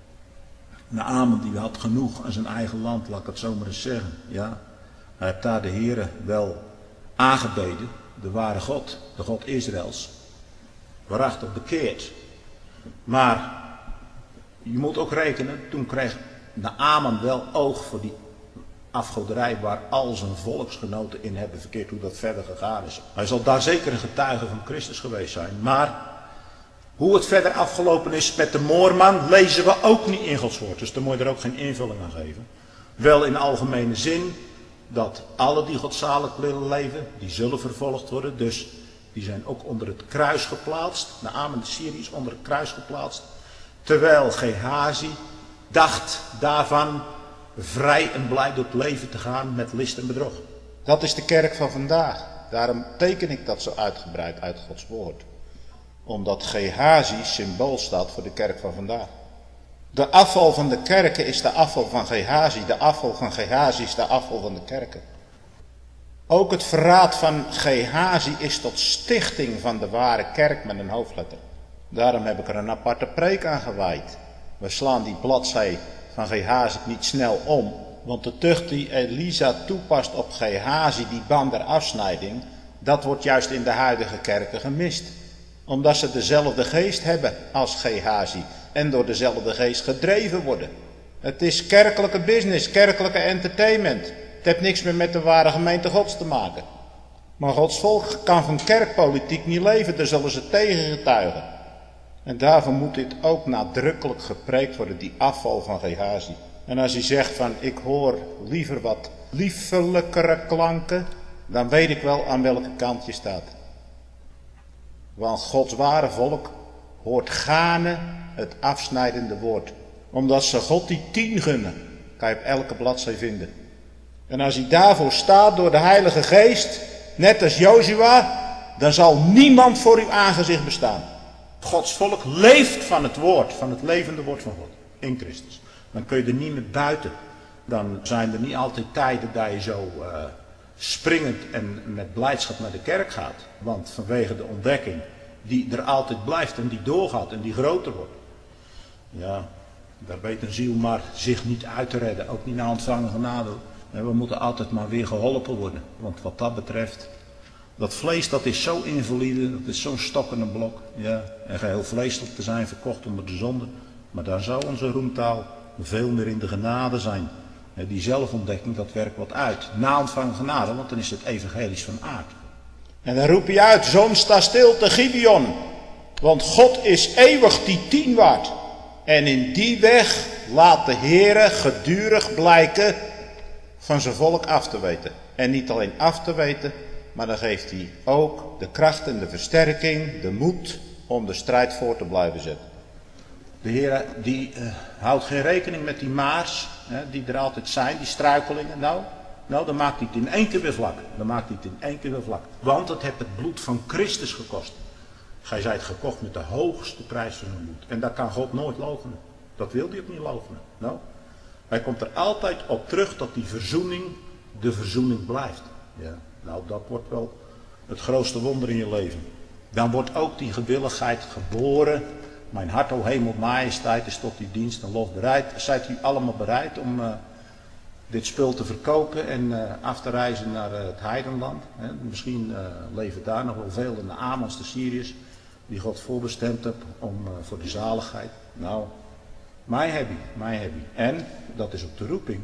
Naaman die had genoeg aan zijn eigen land. Laat ik het zo maar eens zeggen. Ja, hij heeft daar de Heere wel aangebeden. De ware God. De God Israëls. Waarachtig bekeerd. Maar je moet ook rekenen. Toen kreeg Naaman wel oog voor die afgoderij waar al zijn volksgenoten in hebben verkeerd, hoe dat verder gegaan is. Hij zal daar zeker een getuige van Christus geweest zijn. Maar hoe het verder afgelopen is met de moorman lezen we ook niet in Gods woord. Dus daar moet je er ook geen invulling aan geven. Wel in algemene zin dat alle die godzalig willen leven, die zullen vervolgd worden. Dus die zijn ook onder het kruis geplaatst. Naaman de Syrië is onder het kruis geplaatst. Terwijl Gehazi dacht daarvan vrij en blij door het leven te gaan met list en bedrog. Dat is de kerk van vandaag. Daarom teken ik dat zo uitgebreid uit Gods woord. Omdat Gehazi symbool staat voor de kerk van vandaag. De afval van de kerken is de afval van Gehazi. De afval van Gehazi is de afval van de kerken. Ook het verraad van Gehazi is tot stichting van de ware kerk met een hoofdletter. Daarom heb ik er een aparte preek aan gewijd. We slaan die bladzij van Gehazi niet snel om, want de tucht die Elisa toepast op Gehazi, die ban der afsnijding, dat wordt juist in de huidige kerken gemist. Omdat ze dezelfde geest hebben als Gehazi en door dezelfde geest gedreven worden. Het is kerkelijke business, kerkelijke entertainment. Het heeft niks meer met de ware gemeente Gods te maken. Maar Gods volk kan van kerkpolitiek niet leven, daar zullen ze tegen getuigen. En daarvoor moet dit ook nadrukkelijk gepreekt worden, die afval van Gehazi. En als hij zegt van ik hoor liever wat liefelijkere klanken, dan weet ik wel aan welke kant je staat. Want Gods ware volk hoort gaarne het afsnijdende woord. Omdat ze God die 10 gunnen, kan je op elke bladzij vinden. En als hij daarvoor staat door de Heilige Geest, net als Jozua, dan zal niemand voor uw aangezicht bestaan. Gods volk leeft van het woord, van het levende woord van God, in Christus. Dan kun je er niet meer buiten. Dan zijn er niet altijd tijden dat je zo springend en met blijdschap naar de kerk gaat. Want vanwege de ontdekking die er altijd blijft en die doorgaat en die groter wordt. Ja, daar weet een ziel maar zich niet uit te redden, ook niet na ontvangen genade. En we moeten altijd maar weer geholpen worden. Want wat dat betreft, dat vlees dat is zo invalide, dat is zo'n stok en een blok. Ja, en geheel vleeselijk te zijn, verkocht onder de zonde. Maar dan zou onze roemtaal veel meer in de genade zijn. Die zelfontdekking, dat werkt wat uit. Na ontvangen genade, want dan is het evangelisch van aard. En dan roep je uit, zoon sta stil te Gibeon. Want God is eeuwig die 10 waard. En in die weg laat de Heere gedurig blijken van zijn volk af te weten. En niet alleen af te weten, maar dan geeft hij ook de kracht en de versterking, de moed om de strijd voor te blijven zetten. De Heer die houdt geen rekening met die maars, die er altijd zijn, die struikelingen. Nou, dan maakt hij het in 1 keer weer vlak. Dan maakt hij het in 1 keer weer vlak. Want het heeft het bloed van Christus gekost. Gij zijt gekocht met de hoogste prijs van uw bloed. En daar kan God nooit loochenen. Dat wil hij ook niet loochenen. Nou, hij komt er altijd op terug dat die verzoening de verzoening blijft. Ja, nou, dat wordt wel het grootste wonder in je leven. Dan wordt ook die gewilligheid geboren. Mijn hart, o hemel, majesteit, is tot uw dienst en lof bereid. Zijt u allemaal bereid om dit spul te verkopen en af te reizen naar het heidenland? Misschien leven daar nog wel veel in de Amons, de Syriërs, die God voorbestemd heeft voor de zaligheid. Nou, mij heb je. En, dat is ook de roeping,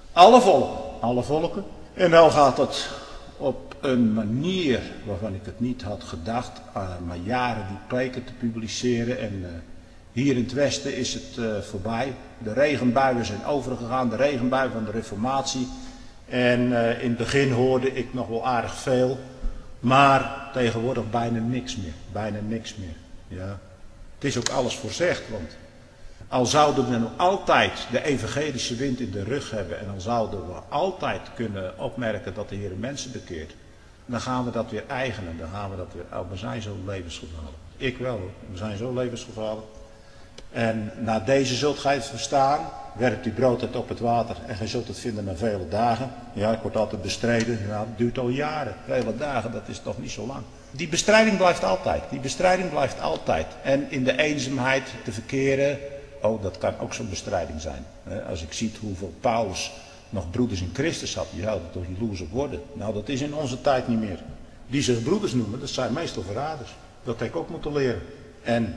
alle volken. En nou gaat het op een manier waarvan ik het niet had gedacht, maar jaren die preken te publiceren. En hier in het westen is het voorbij. De regenbuien zijn overgegaan, de regenbuien van de reformatie. En in het begin hoorde ik nog wel aardig veel, maar tegenwoordig bijna niks meer. Ja. Het is ook alles voorzegd, want al zouden we nog altijd de evangelische wind in de rug hebben en al zouden we altijd kunnen opmerken dat de Heer mensen bekeert, dan gaan we dat weer eigenen, dan gaan we dat weer, we zijn zo levensgevaarlijk. Ik wel hoor, we zijn zo levensgevaarlijk. En na deze zult gij het verstaan, werpt uw brood uit op het water en gij zult het vinden na vele dagen. Ja, ik word altijd bestreden, ja, het duurt al jaren, vele dagen, dat is toch niet zo lang. Die bestrijding blijft altijd. En in de eenzaamheid te verkeren, dat kan ook zo'n bestrijding zijn. Als ik zie hoeveel Paulus nog broeders in Christus had, je zou er toch jaloers op worden. Nou, dat is in onze tijd niet meer. Die zich broeders noemen, dat zijn meestal verraders. Dat heb ik ook moeten leren. En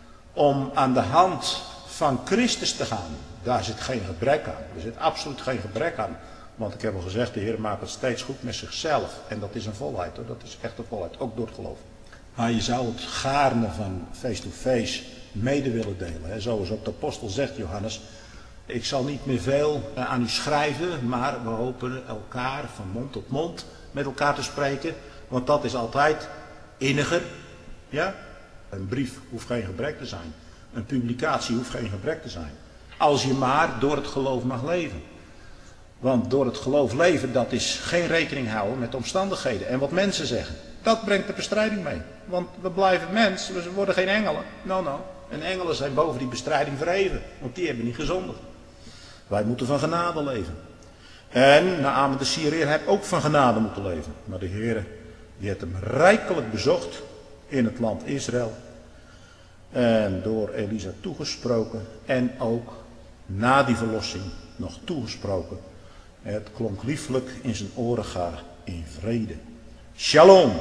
om aan de hand van Christus te gaan, daar zit geen gebrek aan. Er zit absoluut geen gebrek aan. Want ik heb al gezegd, de Heer maakt het steeds goed met zichzelf. En dat is een volheid hoor, dat is echt een volheid, ook door het geloof. Maar je zou het gaarne van face to face mede willen delen. Hè. Zoals ook de apostel zegt, Johannes. Ik zal niet meer veel aan u schrijven, maar we hopen elkaar van mond tot mond met elkaar te spreken. Want dat is altijd inniger. Ja? Een brief hoeft geen gebrek te zijn. Een publicatie hoeft geen gebrek te zijn. Als je maar door het geloof mag leven. Want door het geloof leven, dat is geen rekening houden met omstandigheden en wat mensen zeggen. Dat brengt de bestrijding mee. Want we blijven mens, we worden geen engelen. No. En engelen zijn boven die bestrijding verheven, want die hebben niet gezondigd. Wij moeten van genade leven. En Naaman de Syriër heeft ook van genade moeten leven. Maar de Heer die heeft hem rijkelijk bezocht in het land Israël. En door Elisa toegesproken. En ook na die verlossing nog toegesproken. Het klonk lieflijk in zijn oren, ga in vrede. Shalom.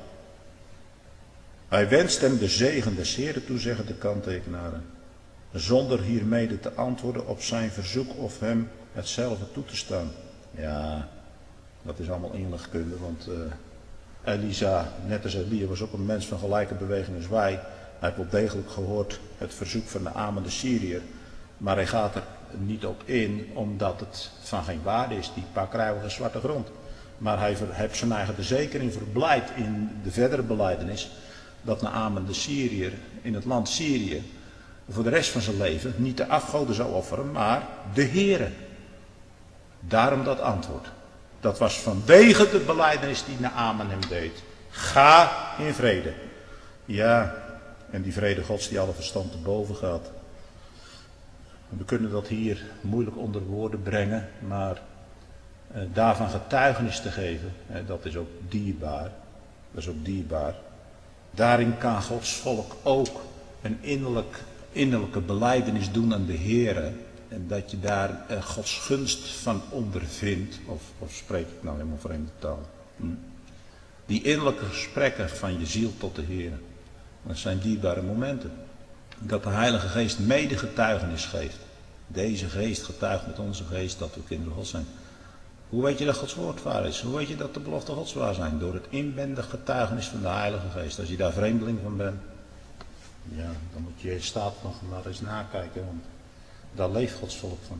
Hij wenst hem de zegen des Heren toe, zeggen de kanttekenaren. Zonder hiermede te antwoorden op zijn verzoek of hem hetzelfde toe te staan. Ja, dat is allemaal inlegkunde, want Elisa, net als Elia, was ook een mens van gelijke beweging als wij. Hij heeft wel degelijk gehoord het verzoek van Naaman de Syriër. Maar hij gaat er niet op in, omdat het van geen waarde is, die paar kruiwige zwarte grond. Maar hij heeft zijn eigen verzekering verblijd in de verdere belijdenis, dat Naaman de Syriër in het land Syrië voor de rest van zijn leven niet de afgoden zou offeren, maar de Heere. Daarom dat antwoord. Dat was vanwege de belijdenis die Naaman hem deed. Ga in vrede. Ja, en die vrede Gods die alle verstand te boven gaat. We kunnen dat hier moeilijk onder woorden brengen, maar daarvan getuigenis te geven, dat is ook dierbaar. Dat is ook dierbaar. Daarin kan Gods volk ook een innerlijke belijdenis doen aan de Heere. En dat je daar Gods gunst van ondervindt. Of spreek ik nou helemaal vreemde taal? Die innerlijke gesprekken van je ziel tot de Heere. Dat zijn dierbare momenten. Dat de Heilige Geest mede getuigenis geeft. Deze geest getuigt met onze geest dat we kinderen Gods zijn. Hoe weet je dat Gods woord waar is? Hoe weet je dat de beloften Gods waar zijn? Door het inwendig getuigenis van de Heilige Geest. Als je daar vreemdeling van bent, ja, dan moet je staat nog maar eens nakijken, want daar leeft Gods volk van.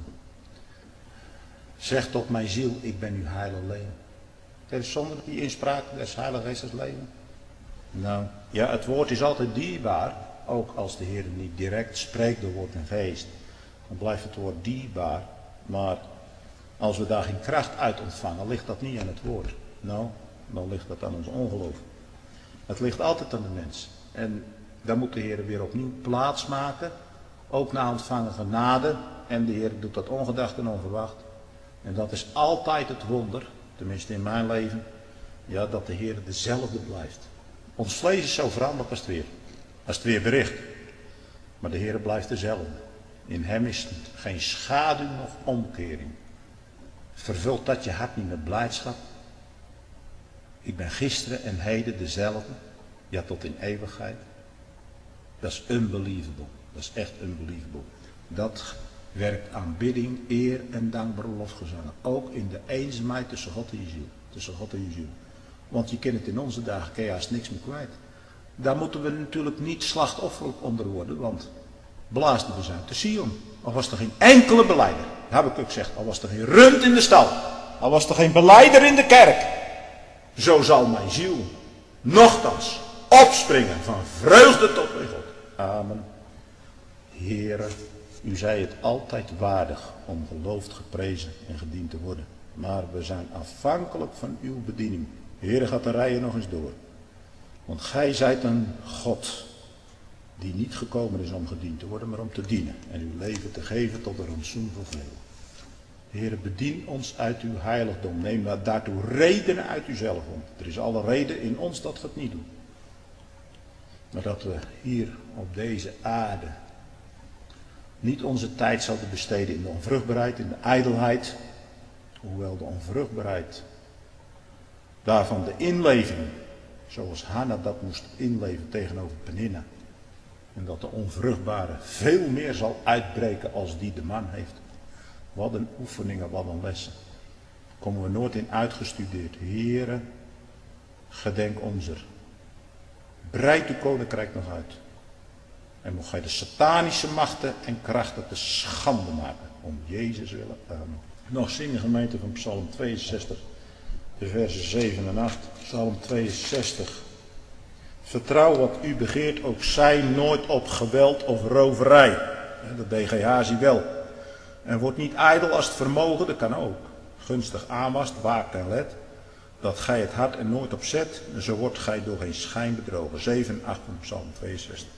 Zeg tot mijn ziel, ik ben uw heilige leven. Het is zonder die inspraak des Heilige Geestes leven. Nou, ja, het woord is altijd dierbaar, ook als de Heer niet direct spreekt door woord en geest. Dan blijft het woord dierbaar, maar als we daar geen kracht uit ontvangen, ligt dat niet aan het woord. Nou, dan ligt dat aan ons ongeloof. Het ligt altijd aan de mens. En dan moet de Heer weer opnieuw plaats maken, ook na ontvangen genade. En de Heer doet dat ongedacht en onverwacht. En dat is altijd het wonder, tenminste in mijn leven, ja, dat de Heer dezelfde blijft. Ons vlees is zo veranderlijk als het weer bericht. Maar de Heer blijft dezelfde. In hem is geen schaduw nog omkering. Vervult dat je hart niet met blijdschap? Ik ben gisteren en heden dezelfde, ja tot in eeuwigheid. Dat is unbelievable. Dat is echt unbelievable. Dat werkt aanbidding, eer en dankbare lofgezangen. Ook in de eenzaamheid tussen God en je ziel. Tussen God en je ziel. Want je kent het in onze dagen, kun je haast niks meer kwijt. Daar moeten we natuurlijk niet slachtofferlijk onder worden, want blaasden we zijn te Sion. Al was er geen enkele belijder. Habakuk zegt, al was er geen rund in de stal. Al was er geen belijder in de kerk. Zo zal mijn ziel nochtans opspringen van vreugde tot bij God. Amen. Heere, u zei het altijd waardig om geloofd, geprezen en gediend te worden. Maar we zijn afhankelijk van uw bediening. Heere, gaat de rijen nog eens door. Want gij zijt een God die niet gekomen is om gediend te worden, maar om te dienen. En uw leven te geven tot een rantsoen voor velen. Heere, bedien ons uit uw heiligdom. Neem daartoe redenen uit uzelf. Want er is alle reden in ons dat we het niet doen. Maar dat we hier op deze aarde niet onze tijd zouden besteden in de onvruchtbaarheid, in de ijdelheid. Hoewel de onvruchtbaarheid daarvan de inleving, zoals Hanna dat moest inleven tegenover Peninna. En dat de onvruchtbare veel meer zal uitbreken als die de man heeft. Wat een oefeningen, wat een lessen. Komen we nooit in uitgestudeerd. Heere, gedenk onzer. Breid uw koninkrijk nog uit. En mocht gij de satanische machten en krachten te schande maken. Om Jezus willen. Amen. Nog zingen gemeente van Psalm 62. De versen 7 en 8. Psalm 62. Vertrouw wat u begeert, ook zij nooit op geweld of roverij. Dat deed Gehazi wel. En word niet ijdel als het vermogen, dat kan ook. Gunstig aanwast, waakt en let. Dat gij het hart er nooit op zet, zo wordt gij door geen schijn bedrogen. 7 en 8 van Psalm 62.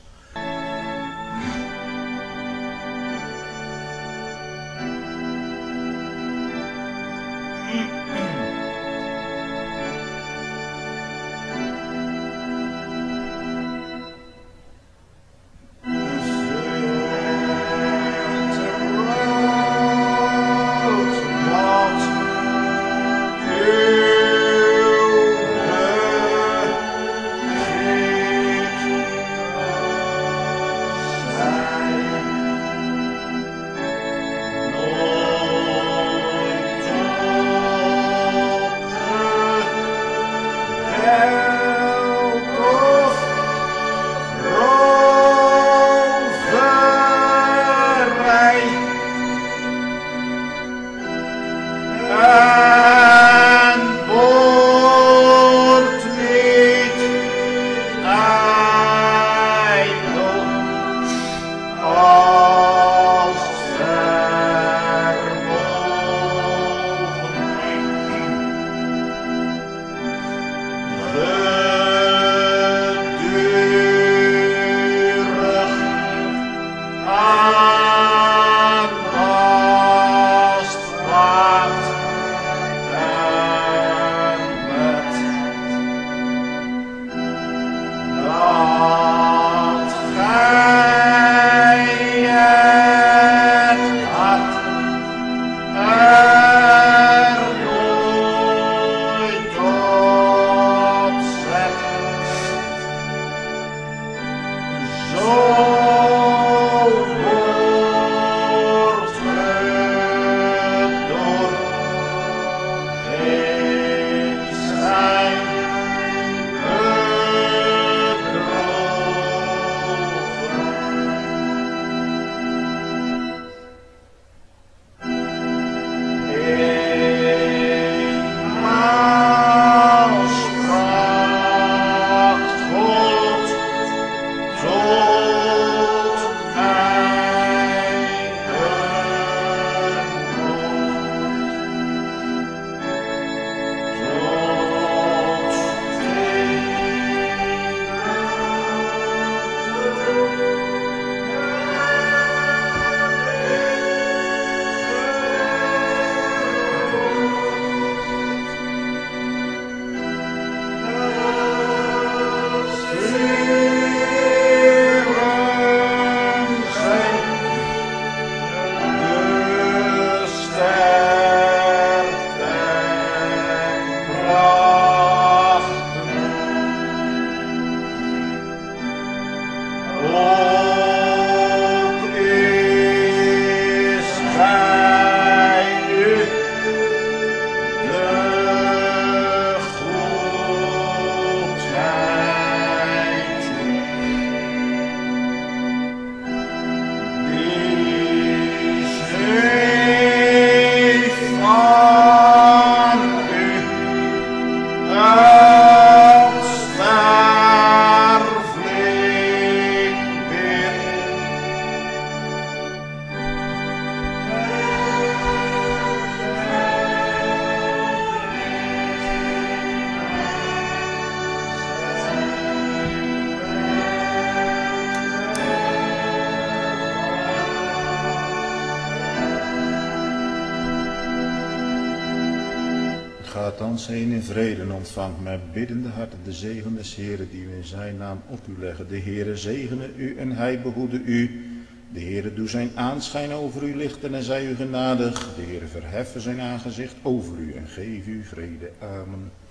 Gaat thans heen in vrede en ontvangt met biddende harten de zegen des Heeren die we in zijn naam op u leggen. De Heere zegene u en hij behoede u. De Heere doe zijn aanschijn over u lichten en zij u genadig. De Heere verheffen zijn aangezicht over u en geef u vrede. Amen.